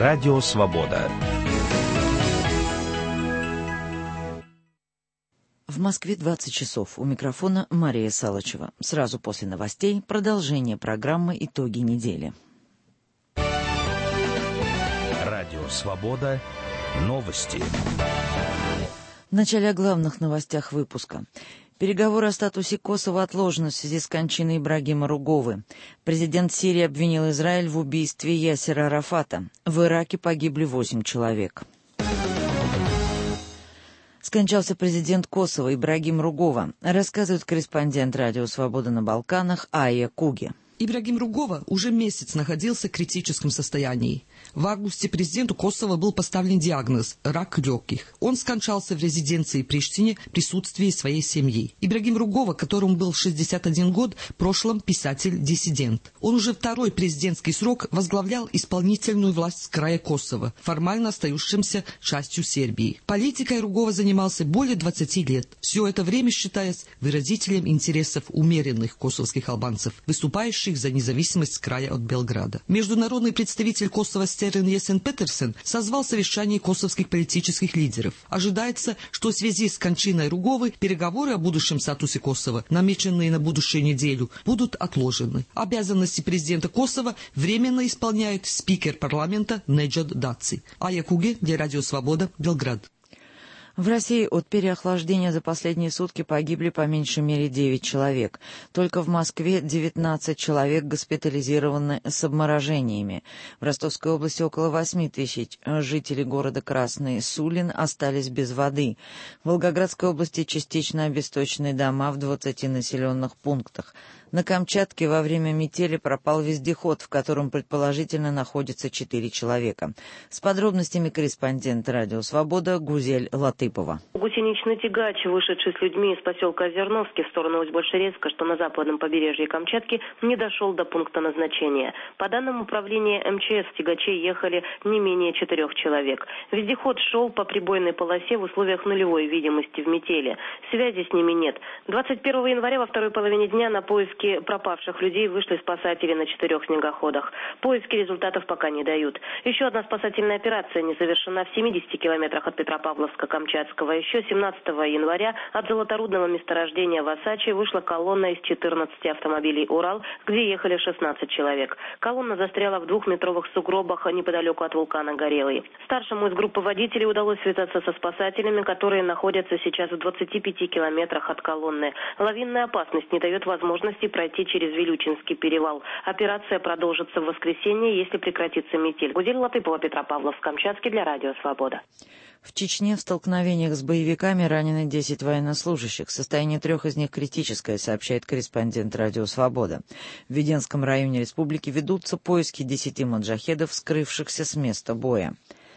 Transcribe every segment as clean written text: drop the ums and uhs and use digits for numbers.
Радио «Свобода». В Москве 20 часов. У микрофона Мария Салычева. Сразу после новостей продолжение программы «Итоги недели». Радио «Свобода». Новости. Вначале о главных новостях выпуска. Переговоры о статусе Косово отложены в связи с кончиной Ибрагима Руговы. Президент Сирии обвинил Израиль в убийстве Ясера Арафата. В Ираке погибли 8 человек. Скончался президент Косово Ибрагим Ругова, рассказывает корреспондент «Радио Свобода» на Балканах Айя Куги. Ибрагим Ругова уже месяц находился в критическом состоянии. В августе президенту Косово был поставлен диагноз – рак легких. Он скончался в резиденции в Приштине в присутствии своей семьи. Ибрагим Ругова, которому был 61 год, в прошлом писатель-диссидент. Он уже второй президентский срок возглавлял исполнительную власть края Косово, формально остающимся частью Сербии. Политикой Ругова занимался более 20 лет. Все это время считаясь выразителем интересов умеренных косовских албанцев, выступающих за независимость края от Белграда. Международный представитель Косово Стерен Есен Петерсен созвал совещание косовских политических лидеров. Ожидается, что в связи с кончиной Руговой переговоры о будущем статусе Косово, намеченные на будущую неделю, будут отложены. Обязанности президента Косово временно исполняет спикер парламента Неджад Даци. Айя Куги для Радио Свобода, Белград. В России от переохлаждения за последние сутки погибли по меньшей мере 9 человек. Только в Москве 19 человек госпитализированы с обморожениями. В Ростовской области около 8 тысяч жителей города Красный Сулин остались без воды. В Волгоградской области частично обесточены дома в 20 населенных пунктах. На Камчатке во время метели пропал вездеход, в котором предположительно находится 4 человека. С подробностями корреспондент «Радио Свобода» Гузель Латыпова. Гусеничный тягач, вышедший с людьми из поселка Озерновский в сторону Усть-Большерецка, что на западном побережье Камчатки, не дошел до пункта назначения. По данным управления МЧС, в тягаче ехали не менее 4 человек. Вездеход шел по прибойной полосе в условиях нулевой видимости в метели. Связи с ними нет. 21 января во второй половине дня на поиски пропавших людей вышли спасатели на 4 снегоходах. Поиски результатов пока не дают. Еще одна спасательная операция не завершена в 70 километрах от Петропавловска-Камчатского. Еще 17 января от золоторудного месторождения в Осаче вышла колонна из 14 автомобилей «Урал», где ехали 16 человек. Колонна застряла в 2-метровых сугробах неподалеку от вулкана Горелый. Старшему из группы водителей удалось связаться со спасателями, которые находятся сейчас в 25 километрах от колонны. Лавинная опасность не дает возможности пройти через Вилючинский перевал. Операция продолжится в воскресенье, если прекратится метель. Гузель Латыпова, Петропавловск-Камчатский для Радио Свобода. В Чечне в столкновениях с боевиками ранены 10 военнослужащих. Состояние 3 из них критическое, сообщает корреспондент «Радио Свобода». В Веденском районе республики ведутся поиски 10 маджахедов, скрывшихся с места боя.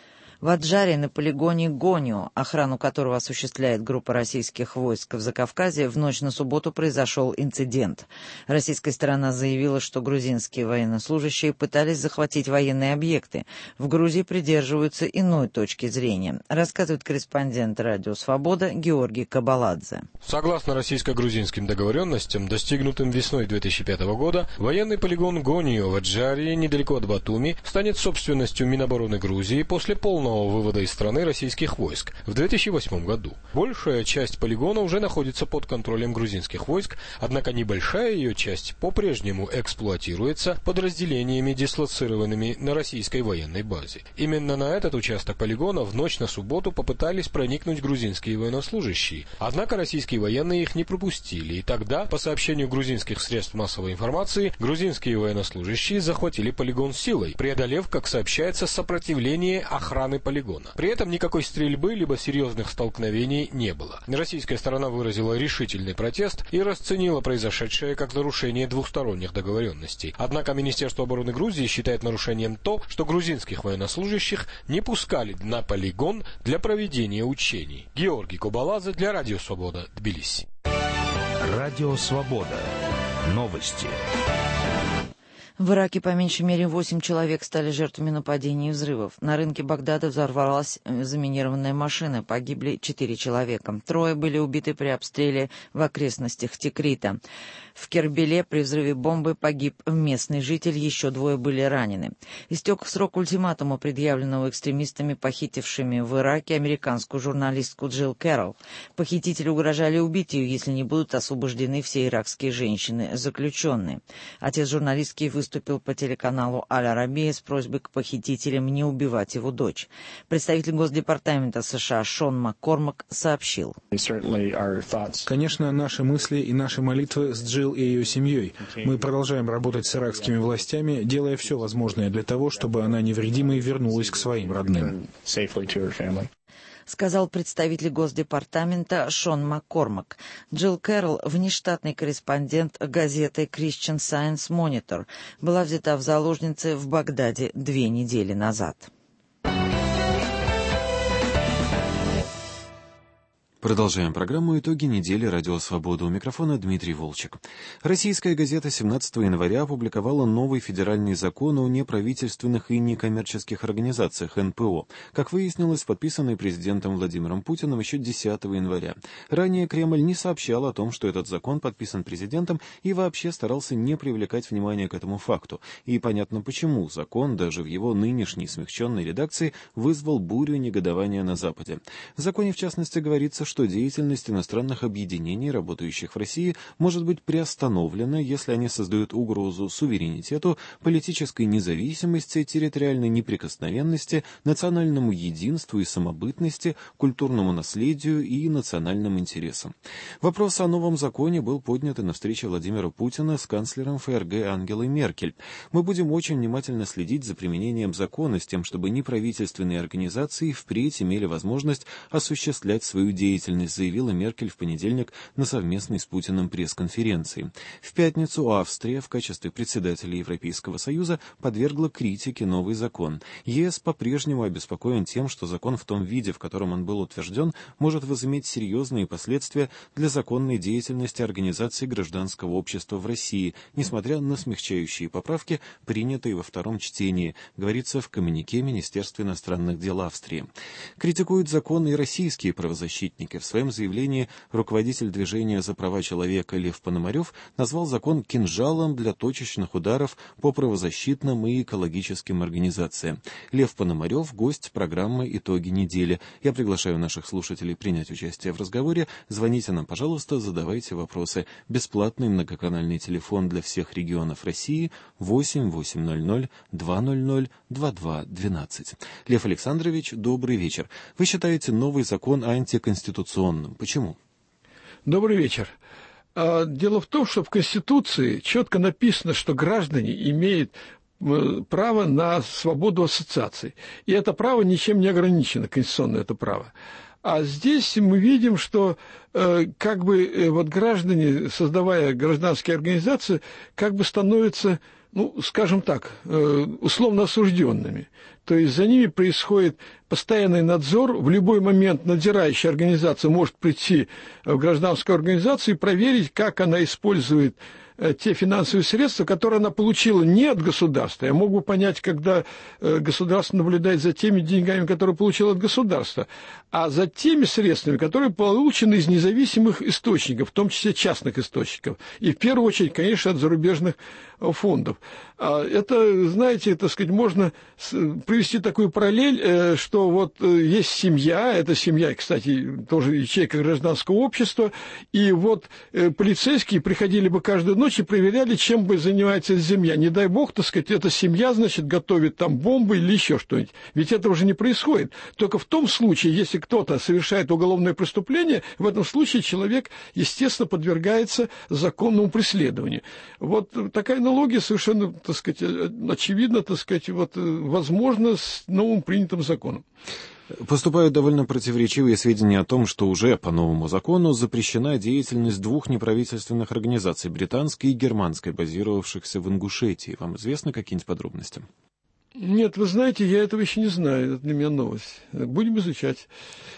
В Аджаре на полигоне Гонио, охрану которого осуществляет группа российских войск в Закавказье, в ночь на субботу произошел инцидент. Российская сторона заявила, что грузинские военнослужащие пытались захватить военные объекты. В Грузии придерживаются иной точки зрения, рассказывает корреспондент «Радио Свобода» Георгий Кабаладзе. Согласно российско-грузинским договоренностям, достигнутым весной 2005 года, военный полигон Гонио в Аджаре, недалеко от Батуми, станет собственностью Минобороны Грузии после полного вывода из страны российских войск в 2008 году. Большая часть полигона уже находится под контролем грузинских войск, однако небольшая ее часть по-прежнему эксплуатируется подразделениями, дислоцированными на российской военной базе. Именно на этот участок полигона в ночь на субботу попытались проникнуть грузинские военнослужащие, однако российские военные их не пропустили, и тогда, по сообщению грузинских средств массовой информации, грузинские военнослужащие захватили полигон силой, преодолев, как сообщается, сопротивление охраны полигона. При этом никакой стрельбы либо серьезных столкновений не было. Российская сторона выразила решительный протест и расценила произошедшее как нарушение двусторонних договоренностей. Однако Министерство обороны Грузии считает нарушением то, что грузинских военнослужащих не пускали на полигон для проведения учений. Георгий Кабаладзе для Радио Свобода, Тбилиси. Радио Свобода. Новости. В Ираке по меньшей мере 8 человек стали жертвами нападений и взрывов. На рынке Багдада взорвалась заминированная машина, погибли 4 человека. 3 были убиты при обстреле в окрестностях Тикрита. В Кербеле при взрыве бомбы погиб местный житель, еще 2 были ранены. Истек срок ультиматума, предъявленного экстремистами, похитившими в Ираке американскую журналистку Джилл Кэрролл. Похитители угрожали убить ее, если не будут освобождены все иракские женщины-заключенные. Отец журналистки выступил по телеканалу «Аль-Арабия» с просьбой к похитителям не убивать его дочь. Представитель Госдепартамента США Шон Маккормак сообщил: «Конечно, наши мысли и наши молитвы с Джилл и ее семьей. Мы продолжаем работать с иракскими властями, делая все возможное для того, чтобы она невредимой вернулась к своим родным», сказал представитель Госдепартамента Шон Маккормак. Джилл Кэрролл, внештатный корреспондент газеты Christian Science Monitor, была взята в заложницы в Багдаде 2 недели назад. Продолжаем программу «Итоги недели. Радио Свобода». У микрофона Дмитрий Волчек. Российская газета 17 января опубликовала новый федеральный закон о неправительственных и некоммерческих организациях НПО, как выяснилось, подписанный президентом Владимиром Путиным еще 10 января. Ранее Кремль не сообщал о том, что этот закон подписан президентом, и вообще старался не привлекать внимание к этому факту. И понятно почему. Закон, даже в его нынешней смягченной редакции, вызвал бурю негодования на Западе. В законе, в частности, говорится, что деятельность иностранных объединений, работающих в России, может быть приостановлена, если они создают угрозу суверенитету, политической независимости, территориальной неприкосновенности, национальному единству и самобытности, культурному наследию и национальным интересам. Вопрос о новом законе был поднят и на встрече Владимира Путина с канцлером ФРГ Ангелой Меркель. «Мы будем очень внимательно следить за применением закона с тем, чтобы неправительственные организации впредь имели возможность осуществлять свою деятельность», заявила Меркель в понедельник на совместной с Путиным пресс-конференции. В пятницу Австрия в качестве председателя Европейского Союза подвергла критике новый закон. ЕС по-прежнему обеспокоен тем, что закон в том виде, в котором он был утвержден, может возыметь серьезные последствия для законной деятельности организаций гражданского общества в России, несмотря на смягчающие поправки, принятые во втором чтении, говорится в коммюнике Министерства иностранных дел Австрии. Критикуют закон и российские правозащитники. В своем заявлении руководитель движения за права человека Лев Пономарев назвал закон кинжалом для точечных ударов по правозащитным и экологическим организациям. Лев Пономарев — гость программы «Итоги недели». Я приглашаю наших слушателей принять участие в разговоре. Звоните нам, пожалуйста, задавайте вопросы. Бесплатный многоканальный телефон для всех регионов России 8 800 200 2212. Лев Александрович, добрый вечер. Вы считаете новый закон антиконституционным? Почему? Добрый вечер. Дело в том, что в Конституции четко написано, что граждане имеют право на свободу ассоциаций. И это право ничем не ограничено, конституционное это право. А здесь мы видим, что вот граждане, создавая гражданские организации, становятся, скажем так, условно осужденными. То есть за ними происходит постоянный надзор. В любой момент надзирающая организация может прийти в гражданскую организацию и проверить, как она использует те финансовые средства, которые она получила не от государства. Я мог бы понять, когда государство наблюдает за теми деньгами, которые получило от государства, а за теми средствами, которые получены из независимых источников, в том числе частных источников. И в первую очередь, конечно, от зарубежных фондов. Это, знаете, можно привести такую параллель, что есть семья, эта семья, кстати, тоже ячейка гражданского общества, и полицейские приходили бы каждую ночь и проверяли, чем бы занимается эта семья. Не дай бог, эта семья, готовит там бомбы или еще что-нибудь. Ведь этого же не происходит. Только в том случае, если кто-то совершает уголовное преступление, в этом случае человек, естественно, подвергается законному преследованию. Такая аналогия совершенно, очевидно, возможно, с новым принятым законом. Поступают довольно противоречивые сведения о том, что уже по новому закону запрещена деятельность 2 неправительственных организаций, британской и германской, базировавшихся в Ингушетии. Вам известны какие-нибудь подробности? Нет, вы знаете, я этого еще не знаю. Это для меня новость. Будем изучать.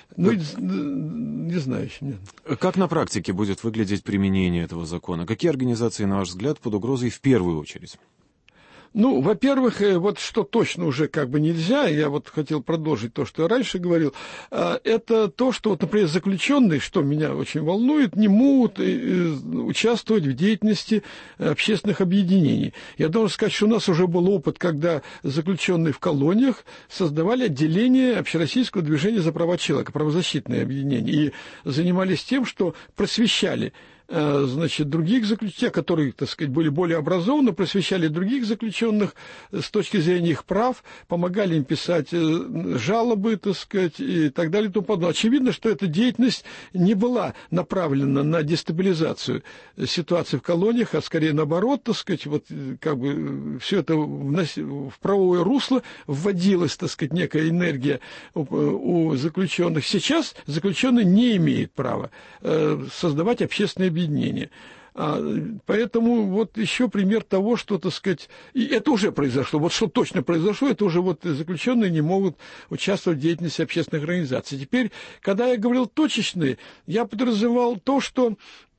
Не знаю еще. Нет. Как на практике будет выглядеть применение этого закона? Какие организации, на ваш взгляд, под угрозой в первую очередь? Ну, во-первых, вот что точно уже как бы нельзя, я вот хотел продолжить то, что я раньше говорил, это то, что, вот, например, заключенные, что меня очень волнует, не могут участвовать в деятельности общественных объединений. Я должен сказать, что у нас уже был опыт, когда заключенные в колониях создавали отделение Общероссийского движения за права человека, правозащитные объединения, и занимались тем, что просвещали значит, других заключенных, которые, так сказать, были более образованы, просвещали других заключенных с точки зрения их прав, помогали им писать жалобы, так сказать, и так далее и тому подобное. Очевидно, что эта деятельность не была направлена на дестабилизацию ситуации в колониях, а скорее наоборот, так сказать, вот как бы все это в правовое русло вводилась, так сказать, некая энергия у заключенных. Сейчас заключенные не имеют права создавать общественные объединения. Поэтому вот еще пример того, что, так сказать, и это уже произошло. Вот что точно произошло, это уже вот заключенные не могут участвовать в деятельности общественных организаций. Теперь, когда я говорил точечные, я подразумевал то, что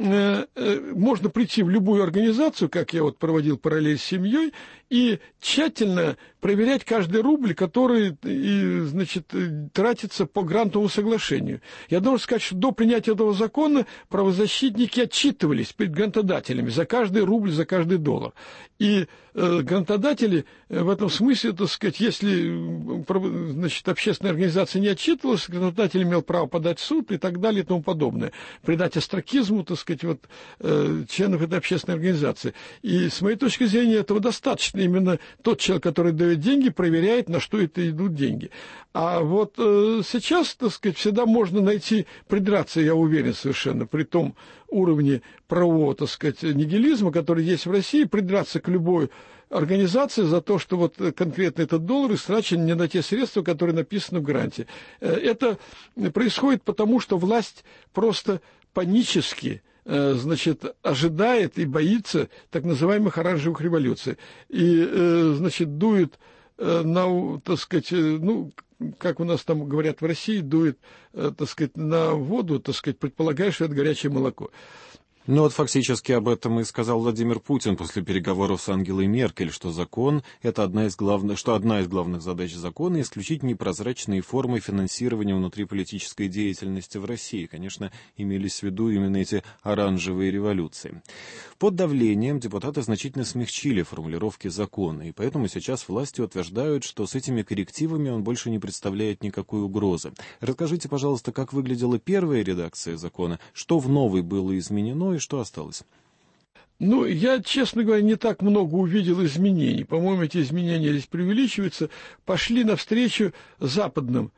можно прийти в любую организацию, как я вот проводил параллель с семьей, и тщательно проверять каждый рубль, который, значит, тратится по грантовому соглашению. Я должен сказать, что до принятия этого закона правозащитники отчитывались перед грантодателями за каждый рубль, за каждый доллар. И грантодатели в этом смысле, так сказать, если, значит, общественная организация не отчитывалась, грантодатель имел право подать в суд и так далее и тому подобное. Придать остракизму, так сказать, вот, членов этой общественной организации. И с моей точки зрения этого достаточно. Именно тот человек, который дает деньги, проверяет, на что это идут деньги. А вот сейчас, так сказать, всегда можно найти, придраться, я уверен совершенно, при том уровне правового, так сказать, нигилизма, который есть в России, придраться к любой организации за то, что вот конкретно этот доллар истрачен не на те средства, которые написаны в гранте. Это происходит потому, что власть просто панически, значит, ожидает и боится так называемых оранжевых революций. И, значит, дует на, так сказать, ну, как у нас там говорят в России, дует, так сказать, на воду, так сказать, предполагая, что это горячее молоко. Ну вот фактически об этом и сказал Владимир Путин после переговоров с Ангелой Меркель, что закон – это одна из главных задач закона – исключить непрозрачные формы финансирования внутриполитической деятельности в России. Конечно, имелись в виду именно эти оранжевые революции. Под давлением депутаты значительно смягчили формулировки закона, и поэтому сейчас власти утверждают, что с этими коррективами он больше не представляет никакой угрозы. Расскажите, пожалуйста, как выглядела первая редакция закона, что в новой было изменено и что осталось? Ну, я, честно говоря, не так много увидел изменений. По-моему, эти изменения здесь преувеличиваются. Пошли навстречу западным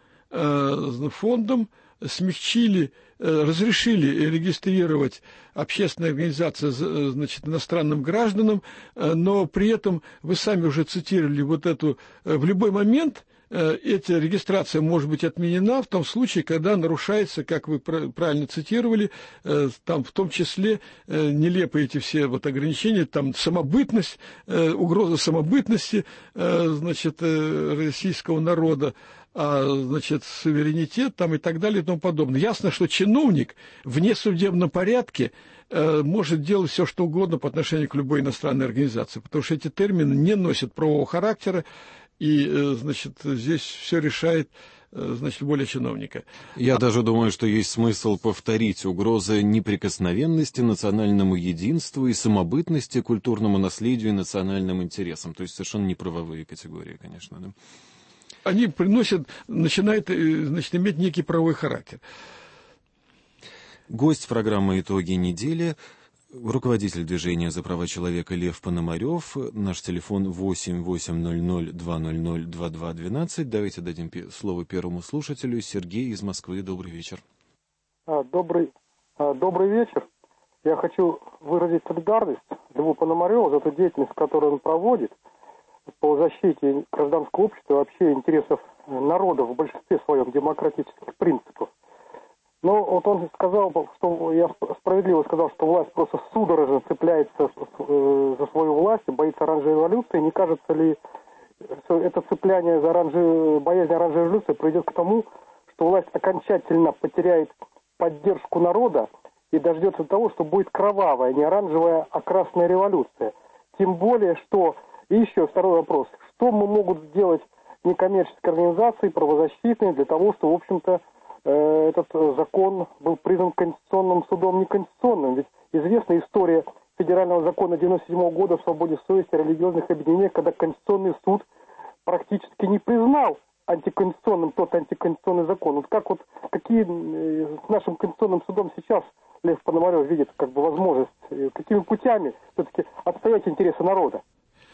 фондам, смягчили, разрешили регистрировать общественные организации, значит, иностранным гражданам, но при этом, вы сами уже цитировали вот эту, в любой момент эта регистрация может быть отменена в том случае, когда нарушается, как вы правильно цитировали, там в том числе нелепые эти все вот ограничения, там самобытность, угроза самобытности, значит, российского народа, значит, суверенитет там и так далее и тому подобное. Ясно, что чиновник в несудебном порядке может делать все, что угодно по отношению к любой иностранной организации, потому что эти термины не носят правового характера, и, значит, здесь все решает, значит, воля чиновника. Я даже думаю, что есть смысл повторить угрозы неприкосновенности, национальному единству и самобытности, культурному наследию и национальным интересам. То есть совершенно неправовые категории, конечно, да? Они приносят, начинают, значит, иметь некий правовой характер. Гость программы «Итоги недели» — руководитель движения за права человека Лев Пономарев. Наш телефон 8-800-200-2212. Давайте дадим слово первому слушателю. Сергей из Москвы. Добрый вечер. Добрый вечер. Я хочу выразить солидарность Льву Пономареву за ту деятельность, которую он проводит по защите гражданского общества и вообще интересов народа в большинстве своем демократических принципов. Но вот он сказал, что я справедливо сказал, что власть просто судорожно цепляется за свою власть и боится оранжевой революции. Не кажется ли, что это цепляние за боязнь оранжевой революции приведет к тому, что власть окончательно потеряет поддержку народа и дождется того, что будет кровавая, не оранжевая, а красная революция? Тем более, что И еще второй вопрос. Что могут сделать некоммерческие организации, правозащитные, для того, чтобы, в общем-то, этот закон был признан Конституционным судом неконституционным? Ведь известна история федерального закона 1997 года о свободе совести, о религиозных объединениях, когда Конституционный суд практически не признал антиконституционным тот антиконституционный закон. Вот какие с нашим Конституционным судом сейчас Лев Пономарев видит возможность, какими путями все-таки отстоять интересы народа?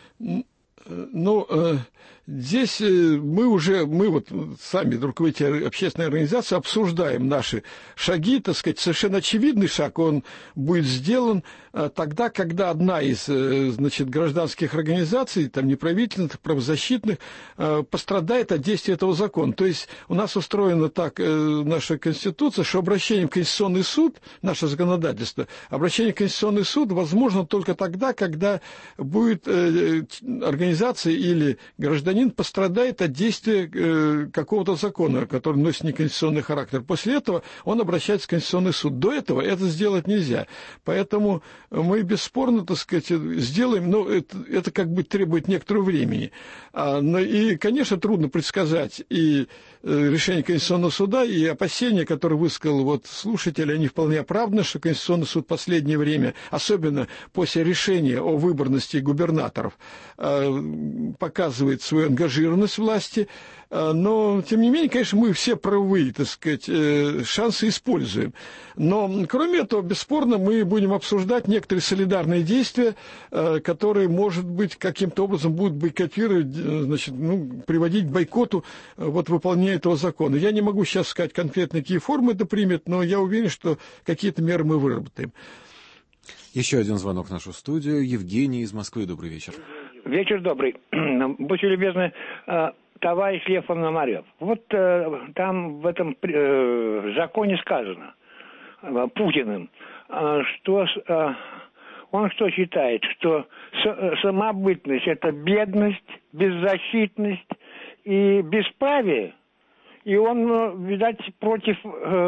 Здесь мы вот сами, руководители общественной организации, обсуждаем наши шаги, так сказать, совершенно очевидный шаг, он будет сделан тогда, когда одна из, гражданских организаций, там, неправительственных, правозащитных, пострадает от действия этого закона. То есть у нас устроена так наша Конституция, что обращение в Конституционный суд, наше законодательство, обращение в Конституционный суд возможно только тогда, когда будет организация или гражданин пострадает от действия какого-то закона, который носит неконституционный характер. После этого он обращается в Конституционный суд. До этого это сделать нельзя. Поэтому мы бесспорно, так сказать, сделаем, но это требует некоторого времени. И, конечно, трудно предсказать и решение Конституционного суда, и опасения, которые высказал слушатель, они вполне оправданы, что Конституционный суд в последнее время, особенно после решения о выборности губернаторов, показывает свою ангажированность власти, но, тем не менее, конечно, мы все правовые, так сказать, шансы используем. Но, кроме этого, бесспорно, мы будем обсуждать некоторые солидарные действия, которые, может быть, каким-то образом будут бойкотировать, приводить к бойкоту выполнения этого закона. Я не могу сейчас сказать конкретно, какие формы это примет, но я уверен, что какие-то меры мы выработаем. Еще один звонок в нашу студию. Евгений из Москвы. Добрый вечер. Вечер добрый. Будьте любезны, товарищ Лев Пономарев. Там в этом законе сказано Путиным, что он считает, что самобытность – это бедность, беззащитность и бесправие. И он, видать, против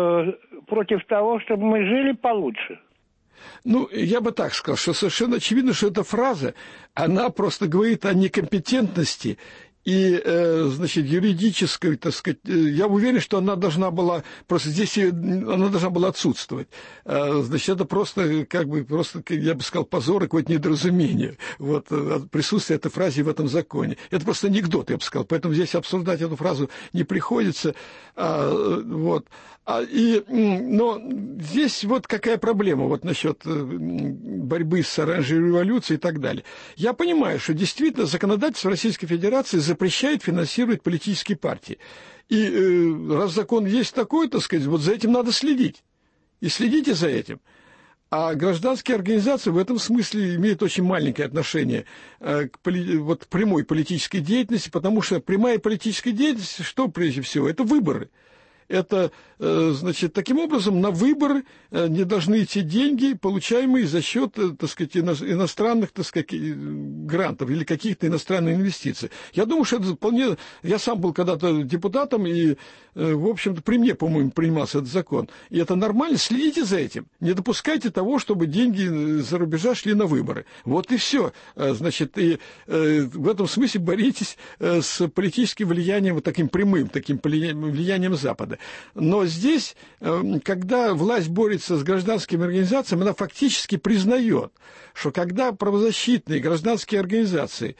того, чтобы мы жили получше. Я бы так сказал, что совершенно очевидно, что эта фраза, она просто говорит о некомпетентности и, юридической, так сказать, я уверен, что она должна была, просто здесь она должна была отсутствовать. Это просто, я бы сказал, позор и какое-то недоразумение. Присутствие этой фразы в этом законе. Это просто анекдот, я бы сказал, поэтому здесь обсуждать эту фразу не приходится. Но здесь какая проблема насчет борьбы с оранжевой революцией и так далее. Я понимаю, что действительно законодательство Российской Федерации запрещает финансировать политические партии. И раз закон есть такой, так сказать, за этим надо следить. И следите за этим. А гражданские организации в этом смысле имеют очень маленькое отношение к прямой политической деятельности, потому что прямая политическая деятельность, что прежде всего, это выборы. Это, таким образом, на выборы не должны идти деньги, получаемые за счет, иностранных, грантов или каких-то иностранных инвестиций. Я думаю, что это вполне... Я сам был когда-то депутатом, и, в общем-то, при мне, по-моему, принимался этот закон. И это нормально. Следите за этим. Не допускайте того, чтобы деньги за рубежа шли на выборы. Вот и все. И в этом смысле боритесь с политическим влиянием, таким прямым, таким влиянием Запада. Но здесь, когда власть борется с гражданскими организациями, она фактически признает, что когда правозащитные гражданские организации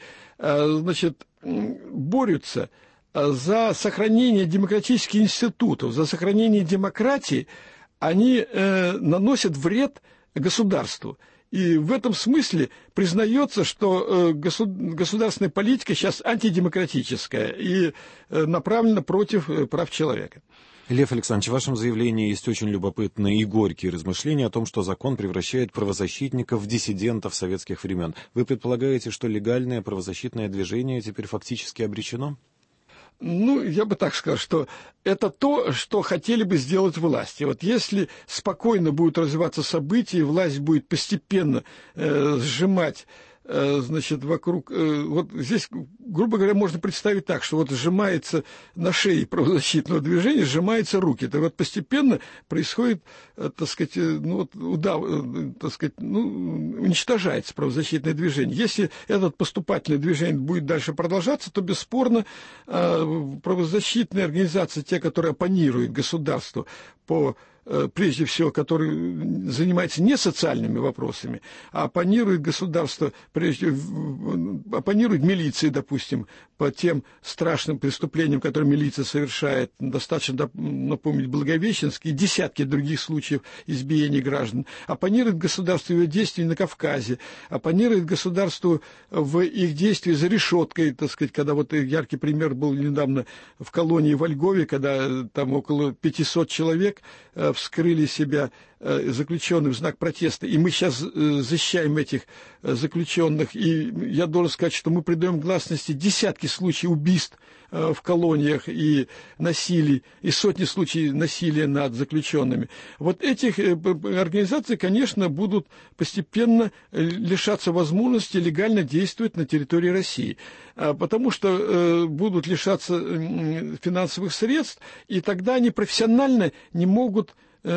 борются за сохранение демократических институтов, за сохранение демократии, они наносят вред государству. И в этом смысле признается, что государственная политика сейчас антидемократическая и направлена против прав человека. Лев Александрович, в вашем заявлении есть очень любопытные и горькие размышления о том, что закон превращает правозащитников в диссидентов советских времен. Вы предполагаете, что легальное правозащитное движение теперь фактически обречено? Я бы так сказал, что это то, что хотели бы сделать власти. Если спокойно будут развиваться события, власть будет постепенно сжимать значит, вокруг... Вот здесь, грубо говоря, можно представить так, что вот сжимается на шее правозащитного движения, сжимаются руки. Это вот постепенно происходит, так сказать, уничтожается правозащитное движение. Если это поступательное движение будет дальше продолжаться, то бесспорно правозащитные организации, те, которые оппонируют государству прежде всего, которые занимаются не социальными вопросами, а оппонируют государство, оппонируют милиции, допустим, по тем страшным преступлениям, которые милиция совершает. Достаточно напомнить Благовещенский и десятки других случаев избиений граждан. Оппонируют государству в его действий на Кавказе, оппонируют государству в их действии за решеткой, так сказать, когда вот яркий пример был недавно в колонии во Львове, когда там около 500 человек вскрыли себя заключенных в знак протеста. И мы сейчас защищаем этих заключенных. И я должен сказать, что мы придаем гласности десятки случаев убийств в колониях и насилий, и сотни случаев насилия над заключенными. Вот этих организаций, конечно, будут постепенно лишаться возможности легально действовать на территории России, потому что будут лишаться финансовых средств, и тогда они профессионально не могут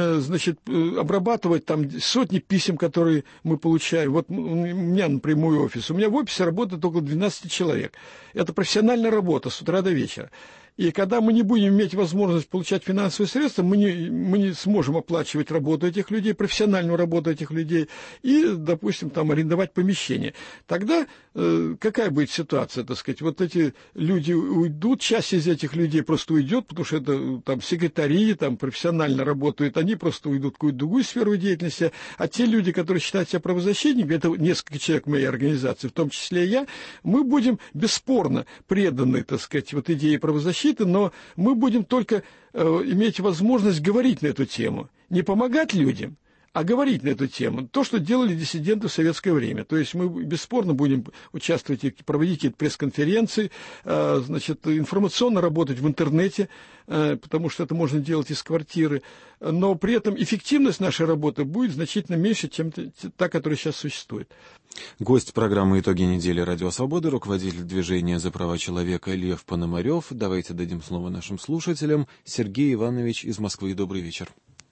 обрабатывать там сотни писем, которые мы получаем. Вот у меня напрямую офис. У меня в офисе работает около 12 человек. Это профессиональная работа с утра до вечера. И когда мы не будем иметь возможность получать финансовые средства, мы не сможем оплачивать работу этих людей, профессиональную работу этих людей и, допустим, там арендовать помещение. Тогда какая будет ситуация, так сказать? Вот эти люди уйдут, часть из этих людей просто уйдет, потому что это там секретари, там профессионально работают, они просто уйдут в какую-то другую сферу деятельности, а те люди, которые считают себя правозащитниками, это несколько человек в моей организации, в том числе и я, мы будем бесспорно преданы, так сказать, вот идее правозащиты, но мы будем только иметь возможность говорить на эту тему. Не помогать людям, а говорить на эту тему. То, что делали диссиденты в советское время. То есть мы бесспорно будем участвовать и проводить эти пресс-конференции, информационно работать в интернете, потому что это можно делать из квартиры. Но при этом эффективность нашей работы будет значительно меньше, чем та, которая сейчас существует. Гость программы «Итоги недели» Радио Свободы, руководитель движения за права человека Лев Пономарев. Давайте дадим слово нашим слушателям. Сергей Иванович из Москвы. Добрый вечер.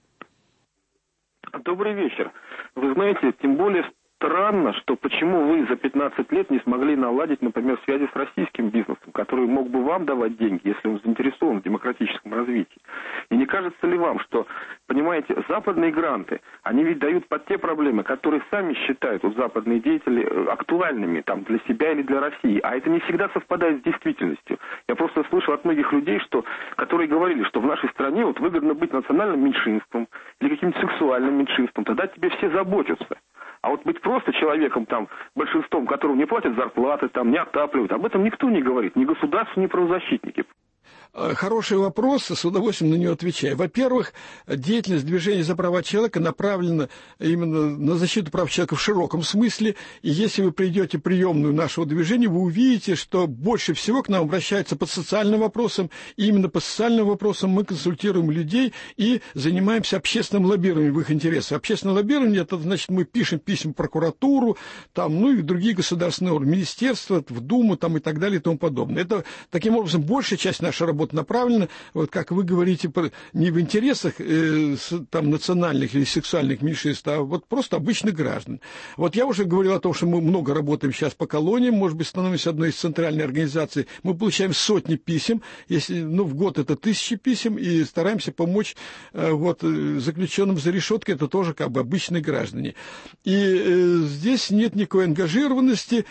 Добрый вечер. Вы знаете, тем более странно, что почему вы за 15 лет не смогли наладить, например, связи с российским бизнесом, который мог бы вам давать деньги, если он заинтересован в демократическом развитии. И не кажется ли вам, что, понимаете, западные гранты, они ведь дают под те проблемы, которые сами считают вот, западные деятели актуальными там, для себя или для России, а это не всегда совпадает с действительностью. Я просто слышал от многих людей, которые говорили, что в нашей стране вот, выгодно быть национальным меньшинством или каким-то сексуальным меньшинством, тогда тебе все заботятся. А вот быть просто человеком, там, большинством, которому не платят зарплаты, там, не отапливают, об этом никто не говорит, ни государство, ни правозащитники. Хороший вопрос, с удовольствием на него отвечаю. Во-первых, деятельность движения за права человека направлена именно на защиту прав человека в широком смысле. И если вы придете в приемную нашего движения, вы увидите, что больше всего к нам обращаются по социальным вопросам. И именно по социальным вопросам мы консультируем людей и занимаемся общественным лоббированием в их интересах. Общественное лоббирование, это значит, мы пишем письма в прокуратуру, там, ну и другие государственные органы, министерства, в Думу там, и так далее и тому подобное. Это, таким образом, большая часть нашей работы направлена, вот как вы говорите, не в интересах там, национальных или сексуальных меньшинств, а вот просто обычных граждан. Вот я уже говорил о том, что мы много работаем сейчас по колониям, может быть, становимся одной из центральных организаций. Мы получаем сотни писем, если, в год это 1000 писем, и стараемся помочь заключенным за решеткой, это тоже как бы обычные граждане. И здесь нет никакой ангажированности,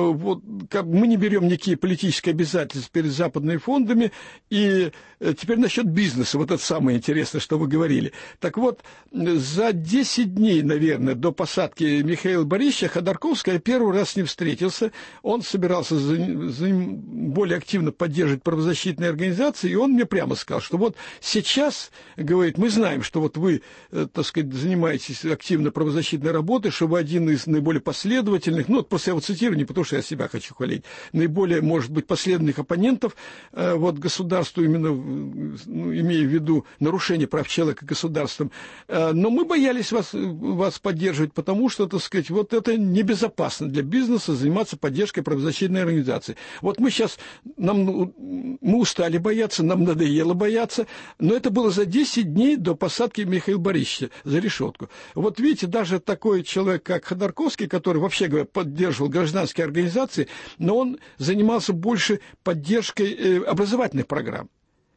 мы не берем никакие политические обязательства перед западными фондами. И теперь насчет бизнеса, вот это самое интересное, что вы говорили. Так вот, за 10 дней, наверное, до посадки Михаила Борисовича Ходорковского я первый раз с ним встретился. Он собирался за ним более активно поддерживать правозащитные организации, и он мне прямо сказал, что вот сейчас, говорит, мы знаем, что вот вы, так сказать, занимаетесь активно правозащитной работой, что вы один из наиболее последовательных, просто я его цитирую, не потому что я себя хочу хвалить, наиболее, может быть, последовательных оппонентов государства государству, именно имея в виду нарушение прав человека государством. Но мы боялись вас поддерживать, потому что, так сказать, вот это небезопасно для бизнеса заниматься поддержкой правозащитной организации. Вот мы сейчас, мы устали бояться, нам надоело бояться, но это было за 10 дней до посадки Михаила Борисовича за решетку. Вот видите, даже такой человек, как Ходорковский, который, вообще говоря, поддерживал гражданские организации, но он занимался больше поддержкой образовательных программ.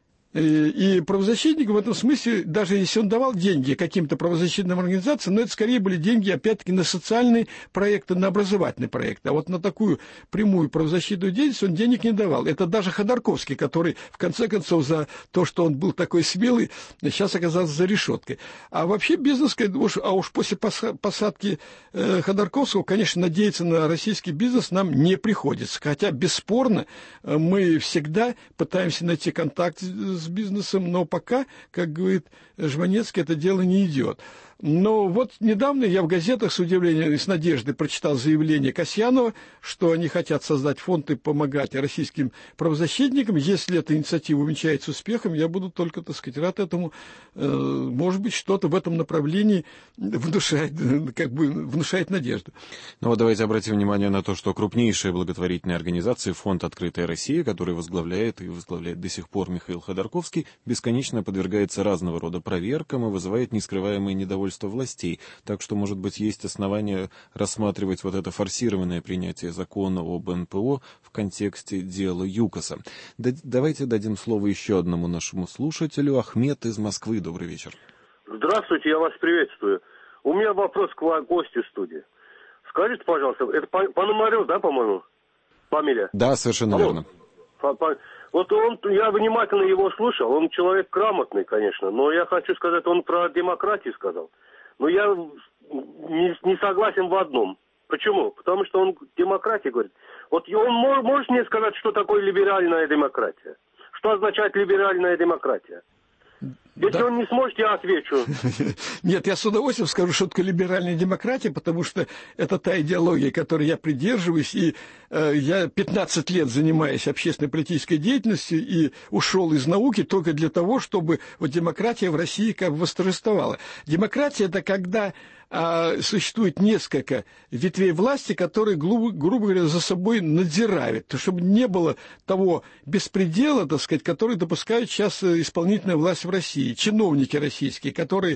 И правозащитник в этом смысле, даже если он давал деньги каким-то правозащитным организациям, но это скорее были деньги, опять-таки, на социальные проекты, на образовательные проекты. А вот на такую прямую правозащитную деятельность он денег не давал. Это даже Ходорковский, который, в конце концов, за то, что он был такой смелый, сейчас оказался за решеткой. А вообще бизнес, уж после посадки Ходорковского, конечно, надеяться на российский бизнес нам не приходится. Хотя, бесспорно, мы всегда пытаемся найти контакт с бизнесом, но пока, как говорит Жванецкий, это дело не идет. Но вот недавно я в газетах с удивлением и с надеждой прочитал заявление Касьянова, что они хотят создать фонд и помогать российским правозащитникам. Если эта инициатива увенчается успехом, я буду только, так сказать, рад этому. Может быть, что-то в этом направлении внушает надежду. Ну вот давайте обратим внимание на то, что крупнейшая благотворительная организация «Фонд «Открытая Россия», который возглавляет до сих пор Михаил Ходорковский, бесконечно подвергается разного рода проверкам и вызывает нескрываемое недовольство властей. Так что, может быть, есть основания рассматривать вот это форсированное принятие закона об НПО в контексте дела ЮКОСа. Давайте дадим слово еще одному нашему слушателю. Ахмед из Москвы. Добрый вечер. Здравствуйте, я вас приветствую. У меня вопрос к гостю студии. Скажите, пожалуйста, это Пономарев, да, по-моему, фамилия? Да, совершенно верно. Вот я внимательно его слушал, он человек грамотный, конечно, но я хочу сказать, он про демократию сказал. Но я не согласен в одном. Почему? Потому что он демократия говорит. Вот он может мне сказать, что такое либеральная демократия? Что означает либеральная демократия? Если он не сможет, я отвечу. Нет, я с удовольствием скажу, что такое либеральная демократия, потому что это та идеология, которой я придерживаюсь, и я 15 лет занимаюсь общественной политической деятельностью и ушел из науки только для того, чтобы вот демократия в России как бы восторжествовала. Демократия – это когда существует несколько ветвей власти, которые, грубо говоря, за собой надзирают, чтобы не было того беспредела, так сказать, который допускает сейчас исполнительная власть в России, чиновники российские, которые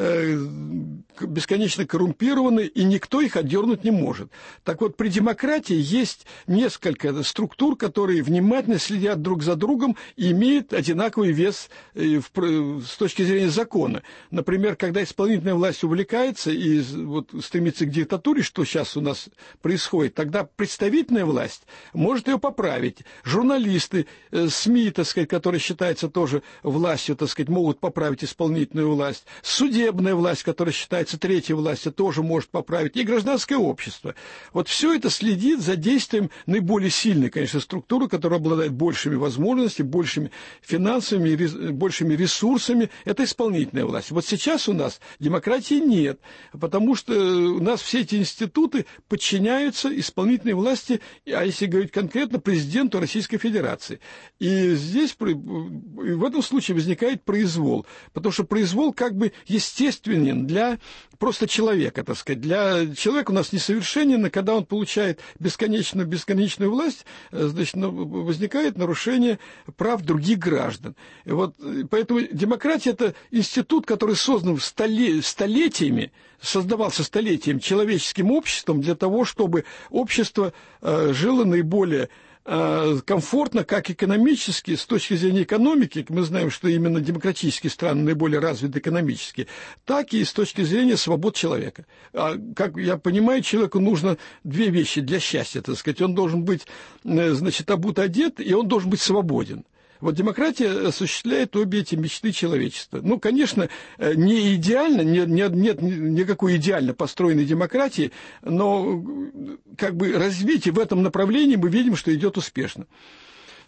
бесконечно коррумпированы, и никто их отдернуть не может. Так вот, при демократии есть несколько структур, которые внимательно следят друг за другом и имеют одинаковый вес с точки зрения закона. Например, когда исполнительная власть увлекается и вот стремится к диктатуре, что сейчас у нас происходит, тогда представительная власть может ее поправить. Журналисты, СМИ, так сказать, которые считаются тоже властью, так сказать, могут поправить исполнительную власть. Судебная власть, которая считается третьей властью, тоже может поправить. И гражданское общество. Вот все это следит за действием наиболее сильной, конечно, структуры, которая обладает большими возможностями, большими финансовыми, большими ресурсами. Это исполнительная власть. Вот сейчас у нас демократии нет, потому что у нас все эти институты подчиняются исполнительной власти, а если говорить конкретно, президенту Российской Федерации. И здесь в этом случае возникает произвол, потому что произвол как бы естественен для просто человека, так сказать. Для человека у нас несовершенен, и когда он получает бесконечную власть, значит, возникает нарушение прав других граждан. И вот, поэтому демократия – это институт, который создан столетиями, создавался столетием человеческим обществом для того, чтобы общество жило наиболее комфортно, как экономически, с точки зрения экономики, мы знаем, что именно демократические страны наиболее развиты экономически, так и с точки зрения свобод человека. Как я понимаю, человеку нужно две вещи для счастья, так сказать. Он должен быть, значит, обут, одет, и он должен быть свободен. Вот демократия осуществляет обе эти мечты человечества. Ну, конечно, не идеально, нет никакой идеально построенной демократии, но как бы развитие в этом направлении мы видим, что идет успешно.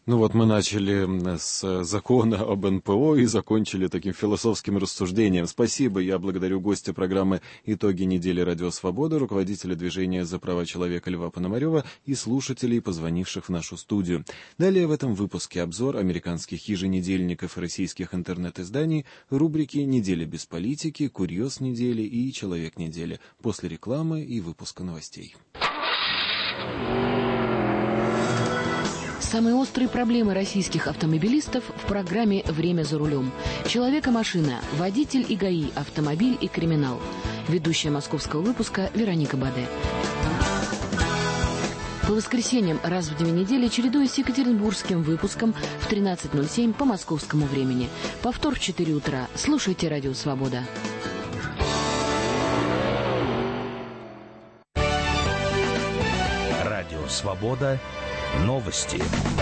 Ну вот мы начали с закона об НПО и закончили таким философским рассуждением. Спасибо, я благодарю гостя программы «Итоги недели Радио Свобода», руководителя движения за права человека Льва Пономарева и слушателей, позвонивших в нашу студию. Далее в этом выпуске обзор американских еженедельников и российских интернет-изданий, рубрики «Неделя без политики», «Курьез недели» и «Человек недели». После рекламы и выпуска новостей. Самые острые проблемы российских автомобилистов в программе «Время за рулем». Человек и машина, водитель и ГАИ, автомобиль и криминал. Ведущая московского выпуска Вероника Баде. По воскресеньям раз в 2 недели, чередуясь с екатеринбургским выпуском в 13:07 по московскому времени. Повтор в 4 утра. Слушайте «Радио Свобода». Радио Свобода. Новости.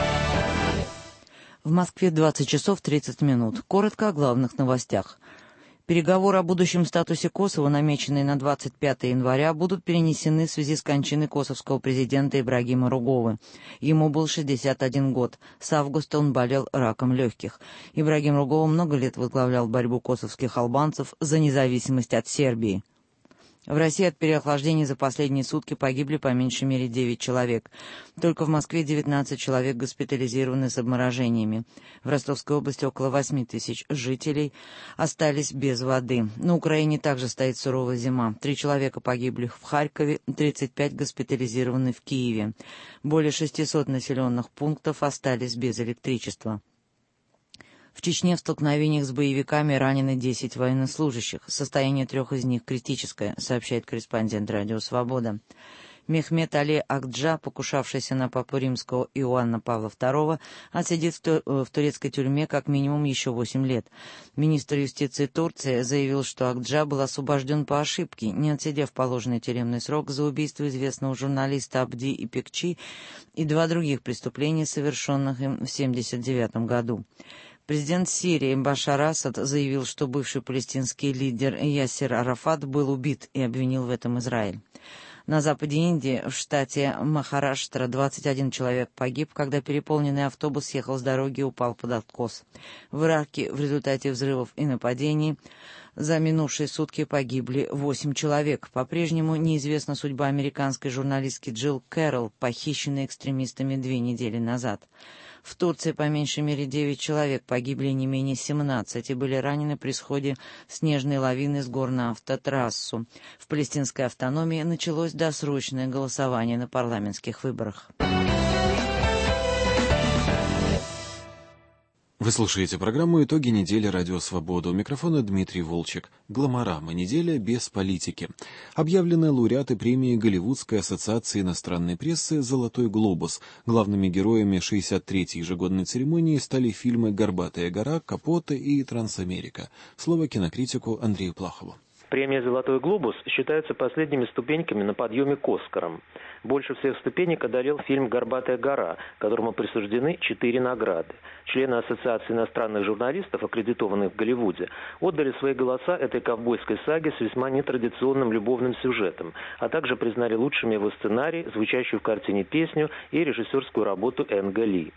В Москве 20 часов 30 минут. Коротко о главных новостях. Переговоры о будущем статусе Косово, намеченные на 25 января, будут перенесены в связи с кончиной косовского президента Ибрагима Руговы. Ему был 61 год. С августа он болел раком легких. Ибрагим Ругова много лет возглавлял борьбу косовских албанцев за независимость от Сербии. В России от переохлаждения за последние сутки погибли по меньшей мере 9 человек. Только в Москве 19 человек госпитализированы с обморожениями. В Ростовской области около 8 тысяч жителей остались без воды. На Украине также стоит суровая зима. 3 человека погибли в Харькове, 35 госпитализированы в Киеве. Более 600 населенных пунктов остались без электричества. В Чечне в столкновениях с боевиками ранены 10 военнослужащих. Состояние 3 из них критическое, сообщает корреспондент «Радио Свобода». Мехмед Али Акджа, покушавшийся на папу римского Иоанна Павла II, отсидит в турецкой тюрьме как минимум еще 8 лет. Министр юстиции Турции заявил, что Акджа был освобожден по ошибке, не отсидев положенный тюремный срок за убийство известного журналиста Абди Ипекчи и 2 других преступления, совершенных им в 1979 году. Президент Сирии Башар Асад заявил, что бывший палестинский лидер Ясир Арафат был убит и обвинил в этом Израиль. На западе Индии, в штате Махараштра, 21 человек погиб, когда переполненный автобус съехал с дороги и упал под откос. В Ираке в результате взрывов и нападений за минувшие сутки погибли 8 человек. По-прежнему неизвестна судьба американской журналистки Джилл Кэрролл, похищенной экстремистами 2 недели назад. В Турции по меньшей мере 9 человек, погибли не менее 17 и были ранены при сходе снежной лавины с гор на автотрассу. В палестинской автономии началось досрочное голосование на парламентских выборах. Вы слушаете программу «Итоги недели Радио Свобода». У микрофона Дмитрий Волчек. Гломорама. Неделя без политики. Объявлены лауреаты премии Голливудской ассоциации иностранной прессы «Золотой глобус». Главными героями 63-й ежегодной церемонии стали фильмы «Горбатая гора», «Капоте» и «Трансамерика». Слово кинокритику Андрею Плахову. Премия «Золотой глобус» считается последними ступеньками на подъеме к «Оскарам». Больше всех ступенек одолел фильм «Горбатая гора», которому присуждены 4 награды. Члены Ассоциации иностранных журналистов, аккредитованных в Голливуде, отдали свои голоса этой ковбойской саге с весьма нетрадиционным любовным сюжетом, а также признали лучшими его сценарий, звучащую в картине песню и режиссерскую работу Энга Ли.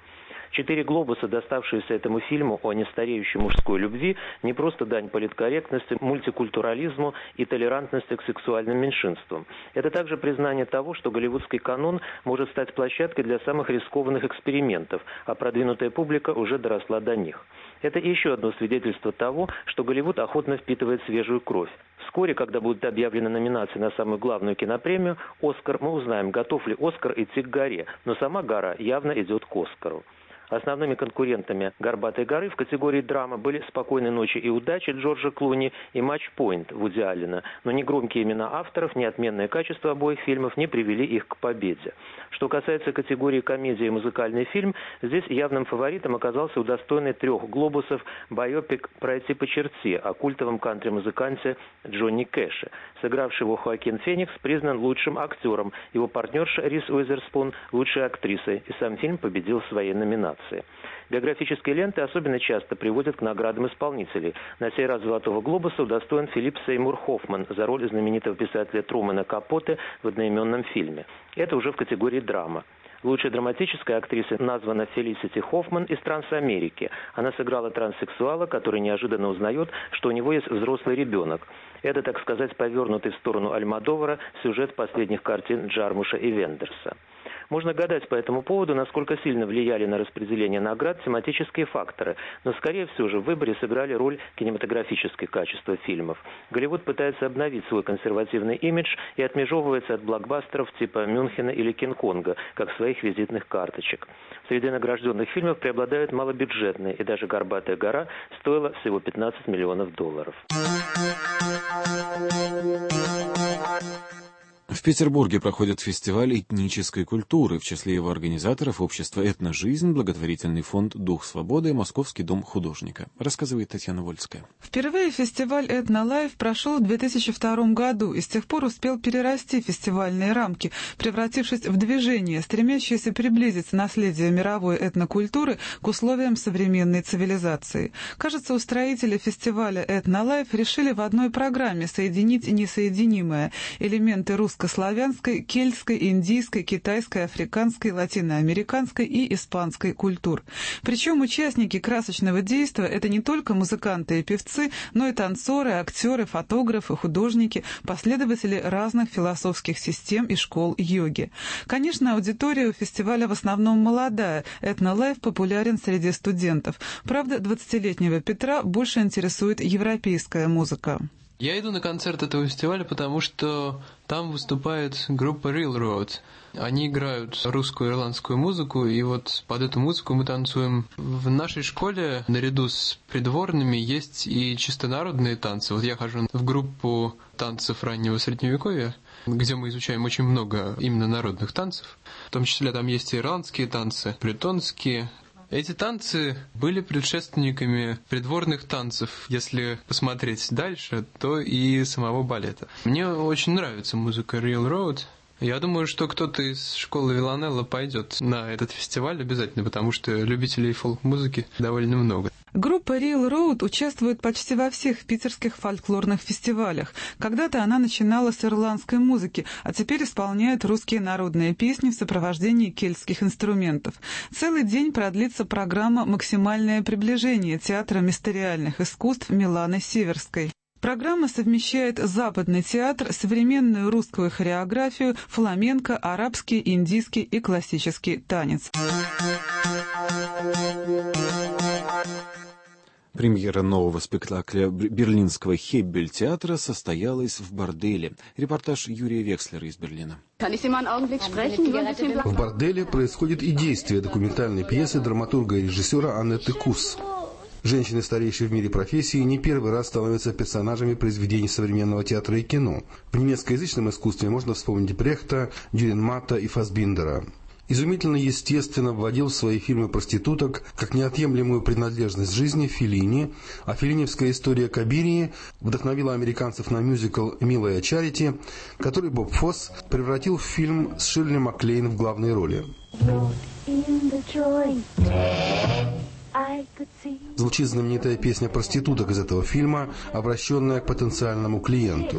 4 глобуса, доставшиеся этому фильму о нестареющей мужской любви, не просто дань политкорректности, мультикультурализму и толерантности к сексуальным меньшинствам. Это также признание того, что голливудский канон может стать площадкой для самых рискованных экспериментов, а продвинутая публика уже доросла до них. Это еще одно свидетельство того, что Голливуд охотно впитывает свежую кровь. Вскоре, когда будут объявлены номинации на самую главную кинопремию «Оскар», мы узнаем, готов ли «Оскар» идти к горе, но сама гора явно идет к «Оскару». Основными конкурентами «Горбатой горы» в категории драма были «Спокойной ночи и удачи» Джорджа Клуни и «Матч-пойнт» Вуди Аллена, но ни громкие имена авторов, ни отменное качество обоих фильмов не привели их к победе. Что касается категории комедия и музыкальный фильм, здесь явным фаворитом оказался удостоенный 3 глобусов байопик «Пройти по черте» о культовом кантри-музыканте Джонни Кэше. Сыгравший его Хоакин Феникс признан лучшим актером, его партнерша Риз Уизерспун – лучшей актрисой, и сам фильм победил в своей номинации. Биографические ленты особенно часто приводят к наградам исполнителей. На сей раз «Золотого глобуса» удостоен Филипп Сеймур Хоффман за роль знаменитого писателя Трумэна Капоте в одноименном фильме. Это уже в категории драма. Лучшей драматической актрисой названа Фелисити Хоффман из «Трансамерики». Она сыграла транссексуала, который неожиданно узнает, что у него есть взрослый ребенок. Это, так сказать, повернутый в сторону Альмодовара сюжет последних картин Джармуша и Вендерса. Можно гадать по этому поводу, насколько сильно влияли на распределение наград тематические факторы, но, скорее всего же, в выборе сыграли роль кинематографические качества фильмов. Голливуд пытается обновить свой консервативный имидж и отмежевывается от блокбастеров типа «Мюнхена» или «Кинг-Конга», как своих визитных карточек. Среди награжденных фильмов преобладают малобюджетные, и даже «Горбатая гора» стоила всего $15 миллионов. В Петербурге проходит фестиваль этнической культуры. В числе его организаторов общество «Этножизнь», благотворительный фонд «Дух свободы» и Московский дом художника. Рассказывает Татьяна Вольская. Впервые фестиваль «Этнолайф» прошел в 2002 году и с тех пор успел перерасти фестивальные рамки, превратившись в движение, стремящееся приблизить наследие мировой этнокультуры к условиям современной цивилизации. Кажется, устроители фестиваля «Этнолайф» решили в одной программе соединить несоединимое – элементы русско-славянской, кельтской, индийской, китайской, африканской, латиноамериканской и испанской культур. Причем участники красочного действа – это не только музыканты и певцы, но и танцоры, актеры, фотографы, художники, последователи разных философских систем и школ йоги. Конечно, аудитория у фестиваля в основном молодая. «Этнолайф» популярен среди студентов. Правда, 20-летнего Петра больше интересует европейская музыка. Я иду на концерт этого фестиваля, потому что там выступает группа Railroad. Они играют русскую и ирландскую музыку, и вот под эту музыку мы танцуем. В нашей школе наряду с придворными есть и чисто народные танцы. Вот я хожу в группу танцев раннего Средневековья, где мы изучаем очень много именно народных танцев. В том числе там есть и ирландские танцы, бретонские. Эти танцы были предшественниками придворных танцев. Если посмотреть дальше, то и самого балета. Мне очень нравится музыка Railroad. Я думаю, что кто-то из школы Виланелла пойдет на этот фестиваль обязательно, потому что любителей фолк-музыки довольно много. Группа Railroad участвует почти во всех питерских фольклорных фестивалях. Когда-то она начинала с ирландской музыки, а теперь исполняет русские народные песни в сопровождении кельтских инструментов. Целый день продлится программа «Максимальное приближение» театра мистериальных искусств Миланы Северской. Программа совмещает западный театр, современную русскую хореографию, фламенко, арабский, индийский и классический танец. Премьера нового спектакля берлинского Хеббель-театра состоялась в борделе. Репортаж Юрия Векслера из Берлина. В борделе происходит и действие документальной пьесы драматурга и режиссера Аннетты Кус. Женщины, старейшие в мире профессии, не первый раз становятся персонажами произведений современного театра и кино. В немецкоязычном искусстве можно вспомнить Брехта, Дюренмата и Фассбиндера. Изумительно естественно вводил в свои фильмы проституток как неотъемлемую принадлежность жизни Феллини, а феллиневская история Кабирии вдохновила американцев на мюзикл «Милая Чарити», который Боб Фосс превратил в фильм с Ширли Маклейн в главной роли. Звучит знаменитая песня проституток из этого фильма, обращенная к потенциальному клиенту.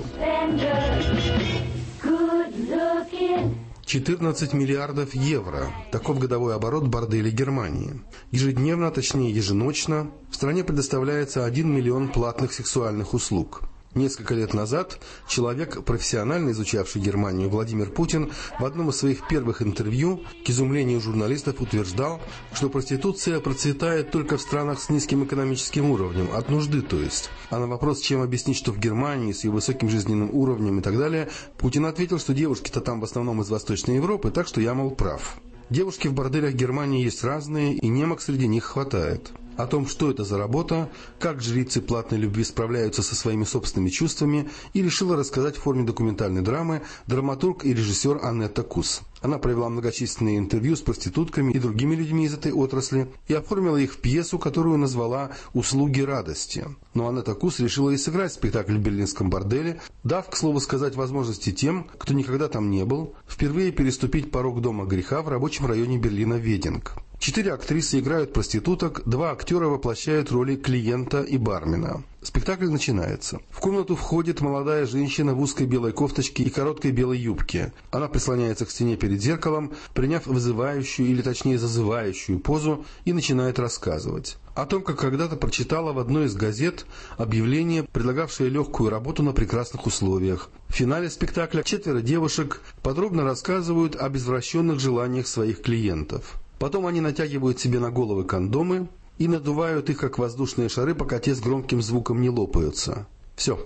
14 миллиардов евро. Таков годовой оборот борделей Германии. Ежедневно, точнее еженочно, в стране предоставляется 1 миллион платных сексуальных услуг. Несколько лет назад человек, профессионально изучавший Германию, Владимир Путин, в одном из своих первых интервью, к изумлению журналистов, утверждал, что проституция процветает только в странах с низким экономическим уровнем, от нужды то есть. А на вопрос, чем объяснить, что в Германии с ее высоким жизненным уровнем и так далее, Путин ответил, что девушки-то там в основном из Восточной Европы, так что я, мол, прав. Девушки в борделях Германии есть разные, и немок среди них хватает. О том, что это за работа, как жрицы платной любви справляются со своими собственными чувствами, и решила рассказать в форме документальной драмы драматург и режиссер Аннетта Кус. Она провела многочисленные интервью с проститутками и другими людьми из этой отрасли и оформила их в пьесу, которую назвала «Услуги радости». Но Аннетта Кус решила и сыграть спектакль в берлинском борделе, дав, к слову сказать, возможности тем, кто никогда там не был, впервые переступить порог дома греха в рабочем районе Берлина Вединг. 4 актрисы играют проституток, 2 актера воплощают роли клиента и бармена. Спектакль начинается. В комнату входит молодая женщина в узкой белой кофточке и короткой белой юбке. Она прислоняется к стене перед зеркалом, приняв вызывающую или точнее зазывающую позу, и начинает рассказывать о том, как когда-то прочитала в одной из газет объявление, предлагавшее легкую работу на прекрасных условиях. В финале спектакля 4 девушек подробно рассказывают об извращенных желаниях своих клиентов. Потом они натягивают себе на головы кондомы и надувают их, как воздушные шары, пока те с громким звуком не лопаются. Все.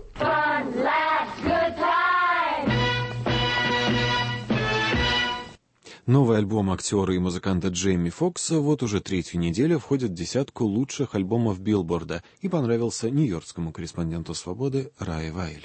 Новый альбом актера и музыканта Джейми Фокса вот уже 3-ю неделю входит в десятку лучших альбомов Билборда и понравился нью-йоркскому корреспонденту «Свободы» Рае Вайль.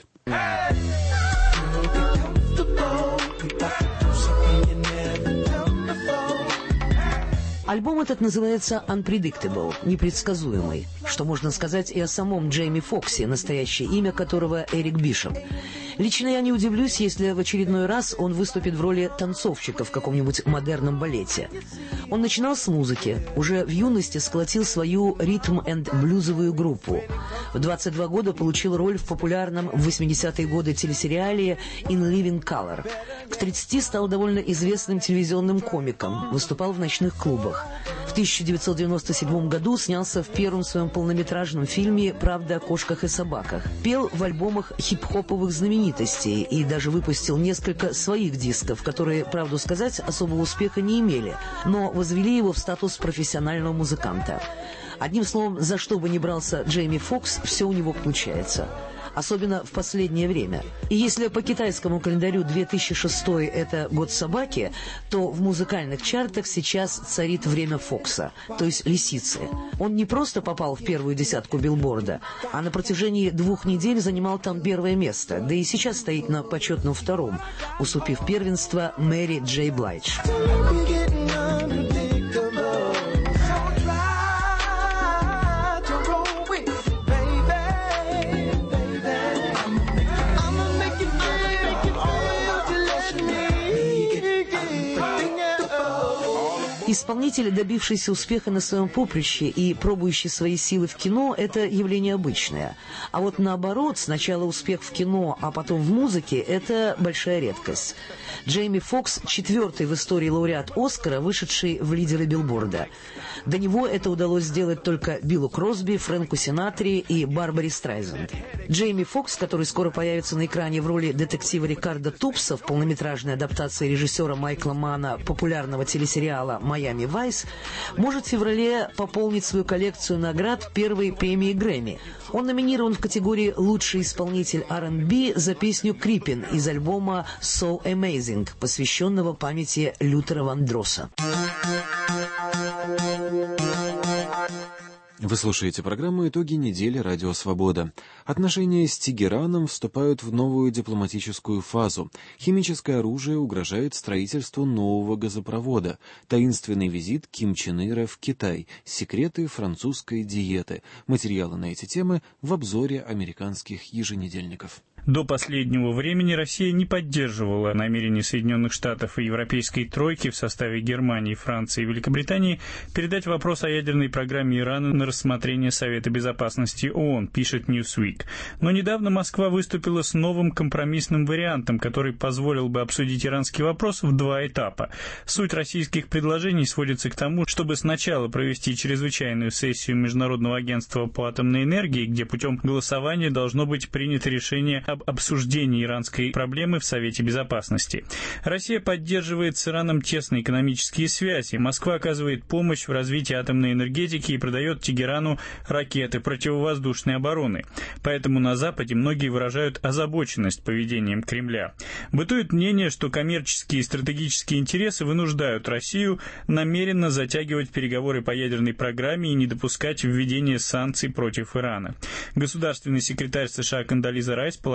Альбом этот называется «Unpredictable», непредсказуемый, что можно сказать и о самом Джейми Фоксе, настоящее имя которого Эрик Бишоп. Лично я не удивлюсь, если в очередной раз он выступит в роли танцовщика в каком-нибудь модерном балете. Он начинал с музыки, уже в юности сколотил свою ритм-энд-блюзовую группу. В 22 года получил роль в популярном в 80-е годы телесериале «In Living Color». К 30 стал довольно известным телевизионным комиком, выступал в ночных клубах. В 1997 году снялся в первом своем полнометражном фильме «Правда о кошках и собаках». Пел в альбомах хип-хоповых знаменитостей и даже выпустил несколько своих дисков, которые, правду сказать, особого успеха не имели, но возвели его в статус профессионального музыканта. Одним словом, за что бы ни брался Джейми Фокс, все у него получается. Особенно в последнее время. И если по китайскому календарю 2006 это год собаки, то в музыкальных чартах сейчас царит время Фокса, то есть лисицы. Он не просто попал в первую десятку Билборда, а на протяжении 2 недель занимал там первое место, да и сейчас стоит на почетном 2-м, уступив первенство Мэри Джей Блайдж. Исполнитель, добившийся успеха на своем поприще и пробующий свои силы в кино, это явление обычное. А вот наоборот, сначала успех в кино, а потом в музыке – это большая редкость. Джейми Фокс – 4-й в истории лауреат Оскара, вышедший в лидеры Билборда. До него это удалось сделать только Биллу Кросби, Фрэнку Синатри и Барбаре Страйзенд. Джейми Фокс, который скоро появится на экране в роли детектива Рикардо Тупса в полнометражной адаптации режиссера Майкла Манна популярного телесериала «Майами Вайс», может в феврале пополнить свою коллекцию наград первой премии Грэмми. Он номинирован в категории «Лучший исполнитель R&B» за песню «Creepin» из альбома «So Amazing», посвященного памяти Лютера Вандроса. Вы слушаете программу «Итоги недели. Радио Свобода». Отношения с Тегераном вступают в новую дипломатическую фазу. Химическое оружие угрожает строительству нового газопровода. Таинственный визит Ким Чен Ира в Китай. Секреты французской диеты. Материалы на эти темы в обзоре американских еженедельников. До последнего времени Россия не поддерживала намерения Соединенных Штатов и Европейской тройки в составе Германии, Франции и Великобритании передать вопрос о ядерной программе Ирана на рассмотрение Совета Безопасности ООН, пишет Newsweek. Но недавно Москва выступила с новым компромиссным вариантом, который позволил бы обсудить иранский вопрос в 2 этапа. Суть российских предложений сводится к тому, чтобы сначала провести чрезвычайную сессию Международного агентства по атомной энергии, где путем голосования должно быть принято решение об обсуждении иранской проблемы в Совете Безопасности. Россия поддерживает с Ираном тесные экономические связи. Москва оказывает помощь в развитии атомной энергетики и продает Тегерану ракеты противовоздушной обороны. Поэтому на Западе многие выражают озабоченность поведением Кремля. Бытует мнение, что коммерческие и стратегические интересы вынуждают Россию намеренно затягивать переговоры по ядерной программе и не допускать введения санкций против Ирана. Государственный секретарь США Кондолиза Райс полагает,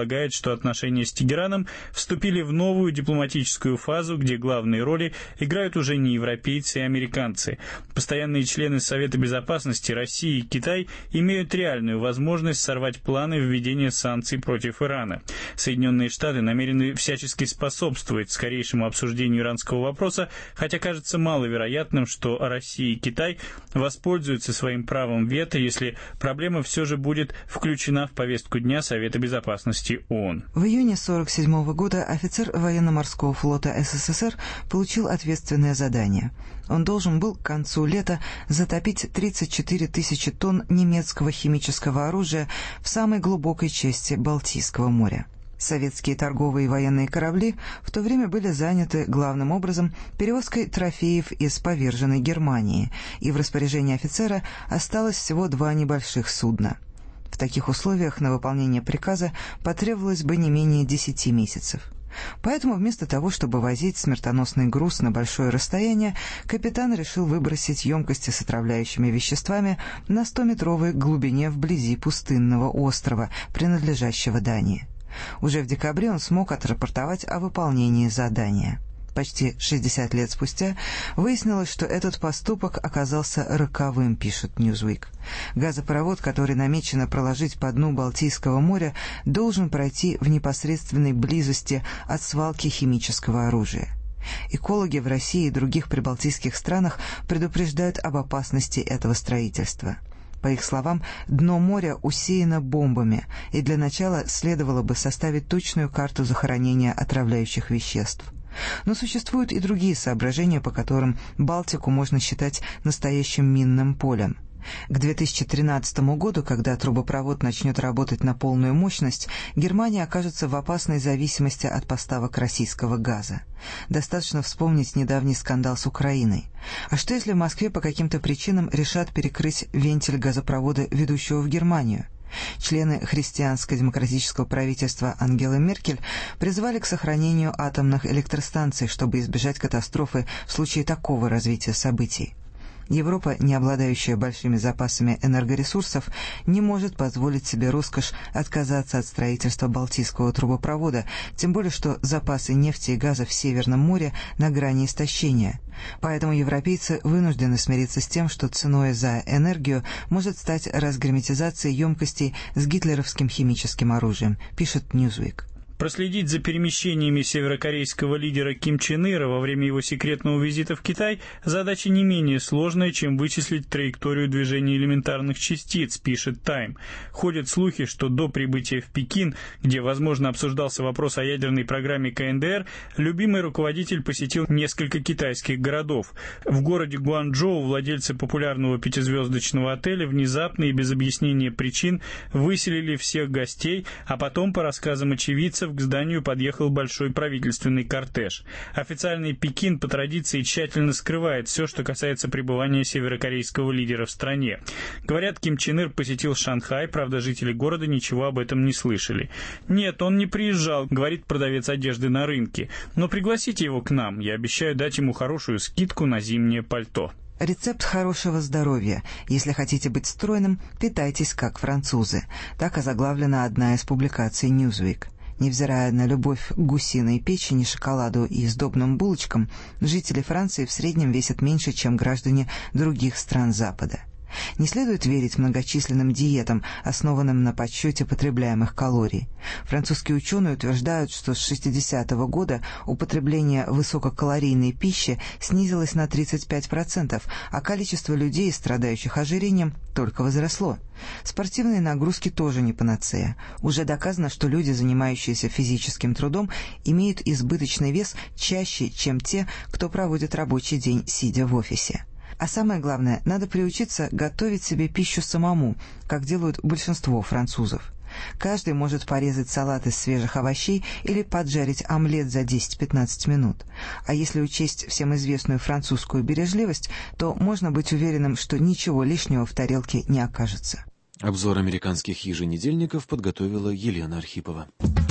полагает, что отношения с Тегераном вступили в новую дипломатическую фазу, где главные роли играют уже не европейцы и американцы. Постоянные члены Совета Безопасности России и Китай имеют реальную возможность сорвать планы введения санкций против Ирана. Соединенные Штаты намерены всячески способствовать скорейшему обсуждению иранского вопроса, хотя кажется маловероятным, что Россия и Китай воспользуются своим правом вето, если проблема все же будет включена в повестку дня Совета Безопасности ООН. В июне 1947 года офицер военно-морского флота СССР получил ответственное задание. Он должен был к концу лета затопить 34 тысячи тонн немецкого химического оружия в самой глубокой части Балтийского моря. Советские торговые и военные корабли в то время были заняты главным образом перевозкой трофеев из поверженной Германии, и в распоряжении офицера осталось всего 2 небольших судна. В таких условиях на выполнение приказа потребовалось бы не менее 10 месяцев. Поэтому вместо того, чтобы возить смертоносный груз на большое расстояние, капитан решил выбросить емкости с отравляющими веществами на 100-метровой глубине вблизи пустынного острова, принадлежащего Дании. Уже в декабре он смог отрапортовать о выполнении задания. Почти 60 лет спустя выяснилось, что этот поступок оказался роковым, пишет Newsweek. Газопровод, который намечено проложить по дну Балтийского моря, должен пройти в непосредственной близости от свалки химического оружия. Экологи в России и других прибалтийских странах предупреждают об опасности этого строительства. По их словам, дно моря усеяно бомбами, и для начала следовало бы составить точную карту захоронения отравляющих веществ. Но существуют и другие соображения, по которым Балтику можно считать настоящим минным полем. К 2013 году, когда трубопровод начнет работать на полную мощность, Германия окажется в опасной зависимости от поставок российского газа. Достаточно вспомнить недавний скандал с Украиной. А что если в Москве по каким-то причинам решат перекрыть вентиль газопровода, ведущего в Германию? Члены христианско-демократического правительства Ангелы Меркель призвали к сохранению атомных электростанций, чтобы избежать катастрофы в случае такого развития событий. Европа, не обладающая большими запасами энергоресурсов, не может позволить себе роскошь отказаться от строительства Балтийского трубопровода, тем более что запасы нефти и газа в Северном море на грани истощения. Поэтому европейцы вынуждены смириться с тем, что ценой за энергию может стать разгерметизация емкостей с гитлеровским химическим оружием, пишет Newsweek. Проследить за перемещениями северокорейского лидера Ким Чен Ира во время его секретного визита в Китай задача не менее сложная, чем вычислить траекторию движения элементарных частиц, пишет Time. Ходят слухи, что до прибытия в Пекин, где, возможно, обсуждался вопрос о ядерной программе КНДР, любимый руководитель посетил несколько китайских городов. В городе Гуанчжоу владельцы популярного 5-звездочного отеля внезапно и без объяснения причин выселили всех гостей, а потом, по рассказам очевидцев, к зданию подъехал большой правительственный кортеж. Официальный Пекин по традиции тщательно скрывает все, что касается пребывания северокорейского лидера в стране. Говорят, Ким Чен Ир посетил Шанхай, правда, жители города ничего об этом не слышали. «Нет, он не приезжал», — говорит продавец одежды на рынке. «Но пригласите его к нам, я обещаю дать ему хорошую скидку на зимнее пальто». Рецепт хорошего здоровья. Если хотите быть стройным, питайтесь как французы. Так озаглавлена одна из публикаций Newsweek. Невзирая на любовь к гусиной печени, шоколаду и сдобным булочкам, жители Франции в среднем весят меньше, чем граждане других стран Запада. Не следует верить многочисленным диетам, основанным на подсчете потребляемых калорий. Французские ученые утверждают, что с 60-го года употребление высококалорийной пищи снизилось на 35%, а количество людей, страдающих ожирением, только возросло. Спортивные нагрузки тоже не панацея. Уже доказано, что люди, занимающиеся физическим трудом, имеют избыточный вес чаще, чем те, кто проводит рабочий день, сидя в офисе. А самое главное, надо приучиться готовить себе пищу самому, как делают большинство французов. Каждый может порезать салат из свежих овощей или поджарить омлет за 10-15 минут. А если учесть всем известную французскую бережливость, то можно быть уверенным, что ничего лишнего в тарелке не окажется. Обзор американских еженедельников подготовила Елена Архипова.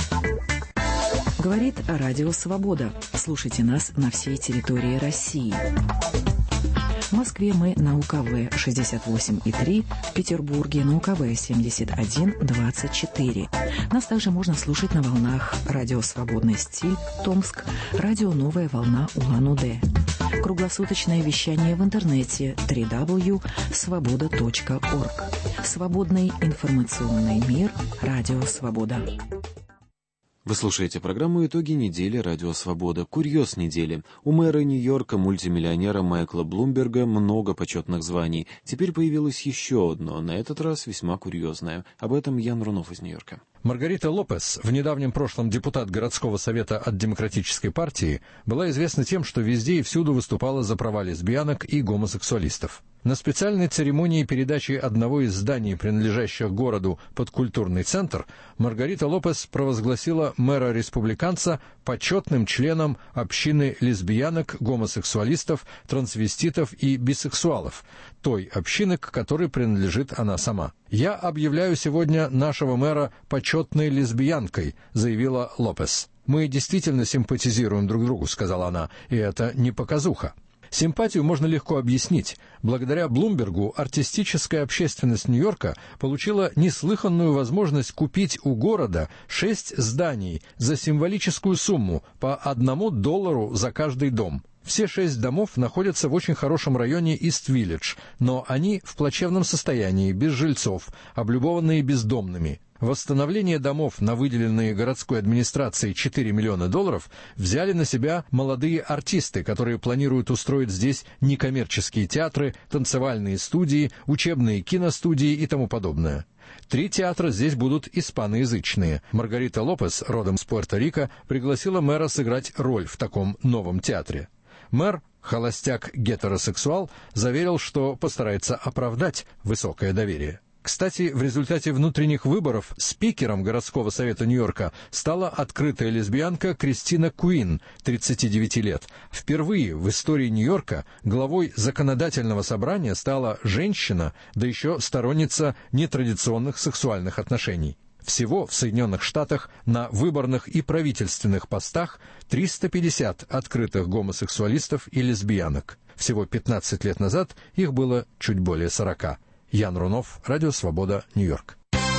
Говорит Радио Свобода. Слушайте нас на всей территории России. В Москве мы на УКВ 68,3, в Петербурге на УКВ 71,24. Нас также можно слушать на волнах радио «Свободный стиль» Томск, радио «Новая волна» Улан-Удэ. Круглосуточное вещание в интернете www.svoboda.org. Свободный информационный мир. Радио «Свобода». Вы слушаете программу «Итоги недели. Радио Свобода». Курьез недели. У мэра Нью-Йорка, мультимиллионера Майкла Блумберга, много почетных званий. Теперь появилось еще одно, на этот раз весьма курьезное. Об этом Ян Рунов из Нью-Йорка. Маргарита Лопес, в недавнем прошлом депутат городского совета от Демократической партии, была известна тем, что везде и всюду выступала за права лесбиянок и гомосексуалистов. На специальной церемонии передачи одного из зданий, принадлежащих городу, под культурный центр, Маргарита Лопес провозгласила мэра-республиканца почетным членом общины лесбиянок, гомосексуалистов, трансвеститов и бисексуалов, той общины, к которой принадлежит она сама. «Я объявляю сегодня нашего мэра почетной лесбиянкой», — заявила Лопес. «Мы действительно симпатизируем друг другу», — сказала она, — «и это не показуха». Симпатию можно легко объяснить. Благодаря Блумбергу артистическая общественность Нью-Йорка получила неслыханную возможность купить у города 6 зданий за символическую сумму по $1 за каждый дом. Все 6 домов находятся в очень хорошем районе Ист-Виллидж, но они в плачевном состоянии, без жильцов, облюбованные бездомными. Восстановление домов на выделенные городской администрацией $4 миллиона взяли на себя молодые артисты, которые планируют устроить здесь некоммерческие театры, танцевальные студии, учебные киностудии и тому подобное. 3 театра здесь будут испаноязычные. Маргарита Лопес, родом с Пуэрто-Рико, пригласила мэра сыграть роль в таком новом театре. Мэр, холостяк-гетеросексуал, заверил, что постарается оправдать высокое доверие. Кстати, в результате внутренних выборов спикером городского совета Нью-Йорка стала открытая лесбиянка Кристина Куин, 39 лет. Впервые в истории Нью-Йорка главой законодательного собрания стала женщина, да еще сторонница нетрадиционных сексуальных отношений. Всего в Соединенных Штатах на выборных и правительственных постах 350 открытых гомосексуалистов и лесбиянок. Всего 15 лет назад их было чуть более 40. Ян Рунов, Радио Свобода, Нью-Йорк.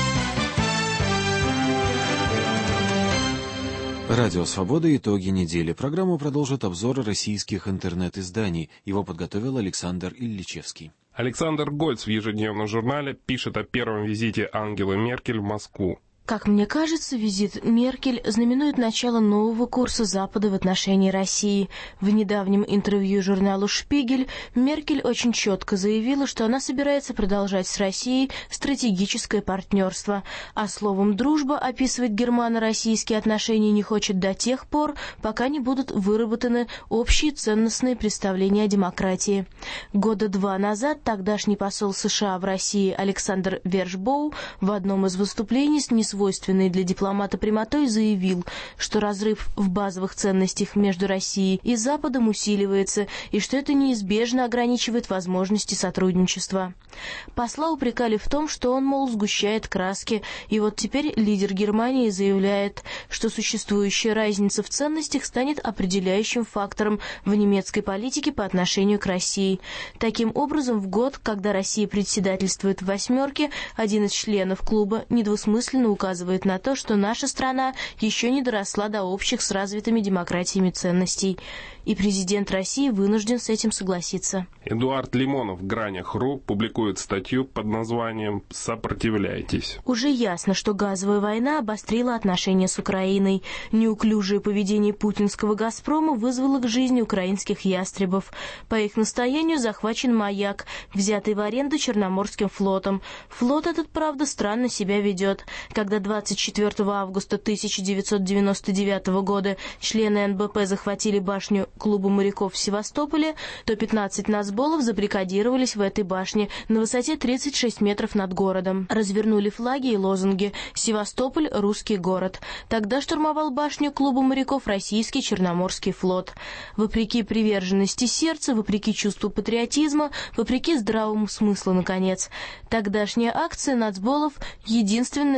Радио «Свобода. Итоги недели». Программу продолжит обзор российских интернет-изданий. Его подготовил Александр Ильичевский. Александр Гольц в ежедневном журнале пишет о первом визите Ангелы Меркель в Москву. Как мне кажется, визит Меркель знаменует начало нового курса Запада в отношении России. В недавнем интервью журналу «Шпигель» Меркель очень четко заявила, что она собирается продолжать с Россией стратегическое партнерство, а словом «дружба» описывать германо-российские отношения не хочет до тех пор, пока не будут выработаны общие ценностные представления о демократии. 2 года назад тогдашний посол США в России Александр Вершбоу в одном из выступлений с несвойственной для дипломата прямотой заявил, что разрыв в базовых ценностях между Россией и Западом усиливается, и что это неизбежно ограничивает возможности сотрудничества. Посла упрекали в том, что он, мол, сгущает краски, и вот теперь лидер Германии заявляет, что существующая разница в ценностях станет определяющим фактором в немецкой политике по отношению к России. Таким образом, в год, когда Россия председательствует в «восьмерке», один из членов клуба недвусмысленно указывает на то, что наша страна еще не доросла до общих с развитыми демократиями ценностей. И президент России вынужден с этим согласиться. Эдуард Лимонов в «Гранях.ру» публикует статью под названием «Сопротивляйтесь». Уже ясно, что газовая война обострила отношения с Украиной. Неуклюжее поведение путинского «Газпрома» вызвало к жизни украинских ястребов. По их настоянию захвачен маяк, взятый в аренду Черноморским флотом. Флот этот, правда, странно себя ведет. Когда 24 августа 1999 года члены НБП захватили башню клуба моряков в Севастополе, то 15 нацболов забаррикадировались в этой башне на высоте 36 метров над городом. Развернули флаги и лозунги «Севастополь – русский город». Тогда штурмовал башню клуба моряков российский Черноморский флот. Вопреки приверженности сердца, вопреки чувству патриотизма, вопреки здравому смыслу, наконец. Тогдашняя акция нацболов, единственная за все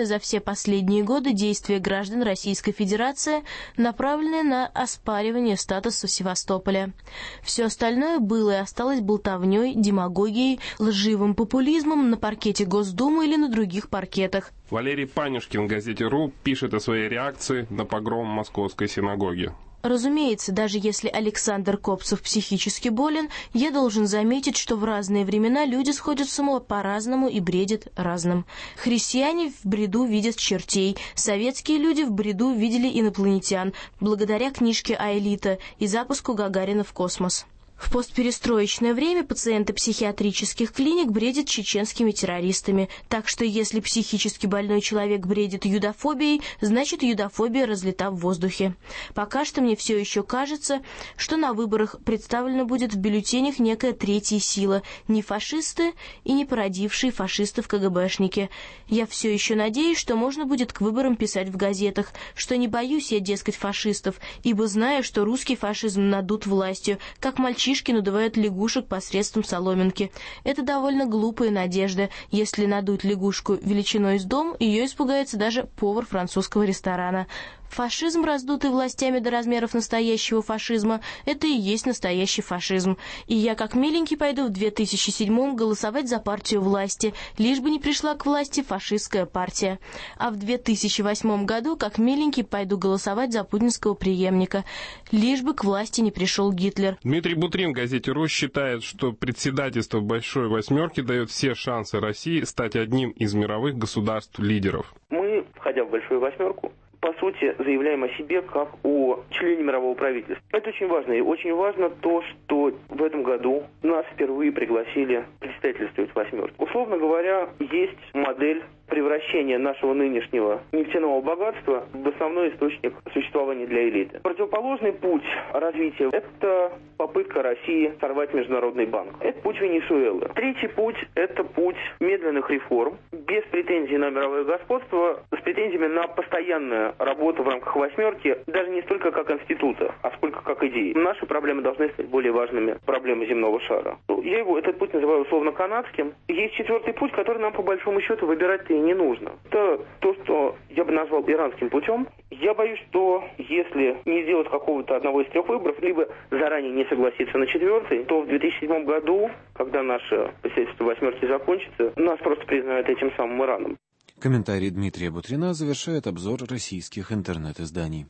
последние годы действия граждан Российской Федерации, направленные на оспаривание статуса Севастополя. Все остальное было и осталось болтовней, демагогией, лживым популизмом на паркете Госдумы или на других паркетах. Валерий Панюшкин в газете «Ру» пишет о своей реакции на погром Московской синагоги. Разумеется, даже если Александр Копцев психически болен, я должен заметить, что в разные времена люди сходят с ума по-разному и бредят разным. Христиане в бреду видят чертей, советские люди в бреду видели инопланетян, благодаря книжке Аэлита и запуску Гагарина в космос. В постперестроечное время пациенты психиатрических клиник бредят чеченскими террористами, так что если психически больной человек бредит юдофобией, значит юдофобия разлита в воздухе. Пока что мне все еще кажется, что на выборах представлена будет в бюллетенях некая третья сила, не фашисты и не породившие фашистов КГБшники. Я все еще надеюсь, что можно будет к выборам писать в газетах, что не боюсь я, дескать, фашистов, ибо знаю, что русский фашизм надут властью, как мальчишки надувают лягушек посредством соломинки. Это довольно глупая надежда. Если надуть лягушку величиной с дом, ее испугается даже повар французского ресторана. Фашизм, раздутый властями до размеров настоящего фашизма, это и есть настоящий фашизм. И я, как миленький, пойду в 2007-м голосовать за партию власти, лишь бы не пришла к власти фашистская партия. А в 2008 году, как миленький, пойду голосовать за путинского преемника, лишь бы к власти не пришел Гитлер. Дмитрий Бутрин в газете «Ру» считает, что председательство Большой Восьмерки дает все шансы России стать одним из мировых государств-лидеров. Мы, входя в Большую Восьмерку, по сути, заявляем о себе как о члене мирового правительства. Это очень важно. И очень важно то, что в этом году нас впервые пригласили председательствовать в «Восьмерке». Условно говоря, есть модель превращения нашего нынешнего нефтяного богатства в основной источник существования для элиты. Противоположный путь развития – это попытка России сорвать Международный банк. Это путь Венесуэлы. Третий путь – это путь медленных реформ, без претензий на мировое господство, с претензиями на постоянную работу в рамках «Восьмерки», даже не столько как института, а сколько как идеи. Наши проблемы должны стать более важными проблемами земного шара. Я этот путь называю условно канадским. Есть четвертый путь, который нам по большому счету выбирать-то и не нужно. Это то, что я бы назвал иранским путем. Я боюсь, что если не сделать какого-то одного из трех выборов, либо заранее не согласиться на четвертый, то в 2007 году, когда наше председательство «Восьмерки» закончится, нас просто признают этим самым Ираном. Комментарий Дмитрия Бутрина завершает обзор российских интернет-изданий.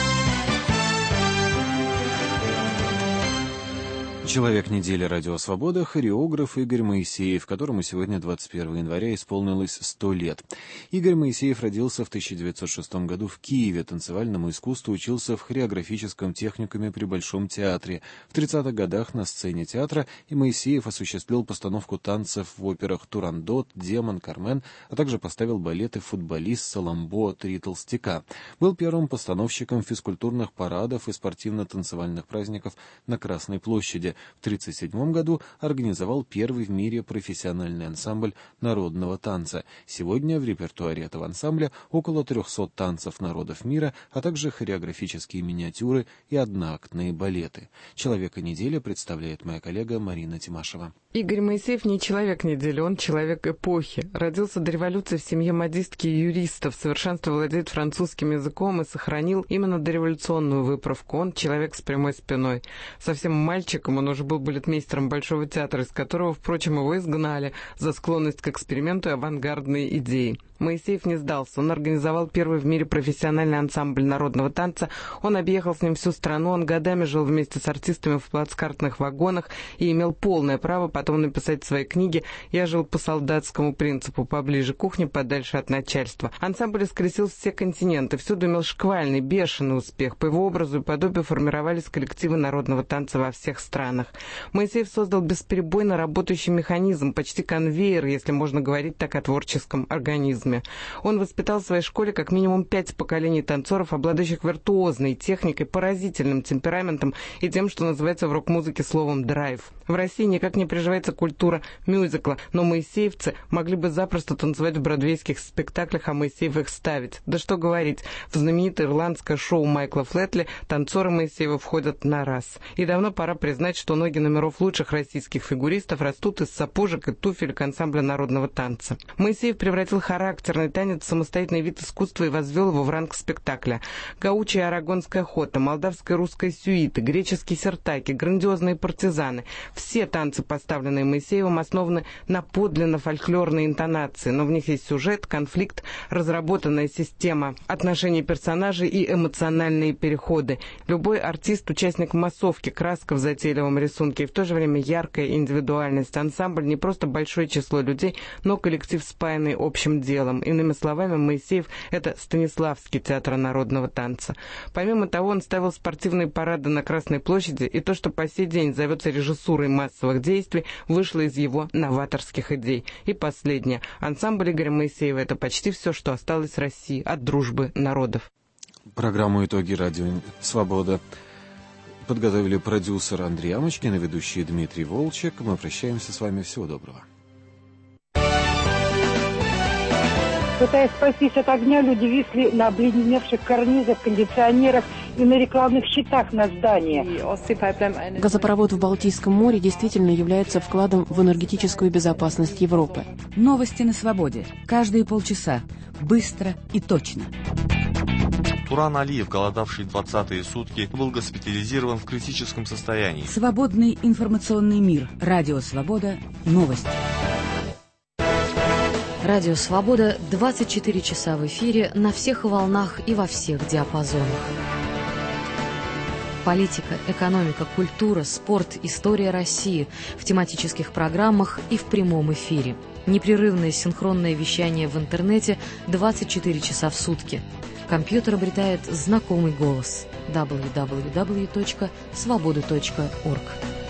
Человек недели «Радио Свобода» — хореограф Игорь Моисеев, которому сегодня, 21 января, исполнилось 100 лет. Игорь Моисеев родился в 1906 году в Киеве, танцевальному искусству учился в хореографическом техникуме при Большом театре. В 30-х годах на сцене театра и Моисеев осуществил постановку танцев в операх «Турандот», «Демон», «Кармен», а также поставил балеты «Футболист», «Саламбо», «Три толстяка». Был первым постановщиком физкультурных парадов и спортивно-танцевальных праздников на Красной площади. В 1937 году организовал первый в мире профессиональный ансамбль народного танца. Сегодня в репертуаре этого ансамбля около 300 танцев народов мира, а также хореографические миниатюры и одноактные балеты. «Человека недели» представляет моя коллега Марина Тимашева. Игорь Моисеев не человек недели, он человек эпохи. Родился до революции в семье модистки и юристов, в совершенстве владеет французским языком и сохранил именно дореволюционную выправку. Он человек с прямой спиной. Совсем мальчиком он уже был балетмейстером Большого театра, из которого, впрочем, его изгнали за склонность к эксперименту и авангардные идеи. Моисеев не сдался. Он организовал первый в мире профессиональный ансамбль народного танца. Он объехал с ним всю страну. Он годами жил вместе с артистами в плацкартных вагонах и имел полное право потом написать свои книги «Я жил по солдатскому принципу, поближе к кухне, подальше от начальства». Ансамбль искресил все континенты. Всюду имел шквальный, бешеный успех. По его образу и подобию формировались коллективы народного танца во всех странах. Моисеев создал бесперебойно работающий механизм, почти конвейер, если можно говорить так о творческом организме. Он воспитал в своей школе как минимум 5 поколений танцоров, обладающих виртуозной техникой, поразительным темпераментом и тем, что называется в рок-музыке словом «драйв». В России никак не приживается культура мюзикла, но моисеевцы могли бы запросто танцевать в бродвейских спектаклях, а Моисеев их ставить. Да что говорить, в знаменитое ирландское шоу Майкла Флетли танцоры Моисеева входят на раз. И давно пора признать, что ноги номеров лучших российских фигуристов растут из сапожек и туфелек ансамбля народного танца. Моисеев превратил характерный танец в самостоятельный вид искусства и возвел его в ранг спектакля. Гаучая арагонская охота, молдавская русская сюита, греческие сертаки, грандиозные партизаны – все танцы, поставленные Моисеевым, основаны на подлинно фольклорной интонации, но в них есть сюжет, конфликт, разработанная система отношений персонажей и эмоциональные переходы. Любой артист – участник массовки, краска в затейливом рисунке и в то же время яркая индивидуальность. Ансамбль не просто большое число людей, но коллектив, спаянный общим делом. Иными словами, Моисеев – это Станиславский театр народного танца. Помимо того, он ставил спортивные парады на Красной площади, и то, что по сей день зовется режиссурой массовых действий, вышло из его новаторских идей. И последнее. Ансамбль Игоря Моисеева – это почти все, что осталось России от дружбы народов. Программу «Итоги радио Свобода» подготовили продюсер Андрей Амочкин и ведущий Дмитрий Волчек. Мы прощаемся с вами. Всего доброго. Пытаясь спастись от огня, люди висли на обледеневших карнизах, кондиционерах и на рекламных щитах на здании. Газопровод в Балтийском море действительно является вкладом в энергетическую безопасность Европы. Новости на свободе. Каждые полчаса. Быстро и точно. Туран Алиев, голодавший 20-е сутки, был госпитализирован в критическом состоянии. Свободный информационный мир. Радио «Свобода». Новости. Радио «Свобода» 24 часа в эфире, на всех волнах и во всех диапазонах. Политика, экономика, культура, спорт, история России в тематических программах и в прямом эфире. Непрерывное синхронное вещание в интернете 24 часа в сутки. Компьютер обретает знакомый голос. www.svoboda.org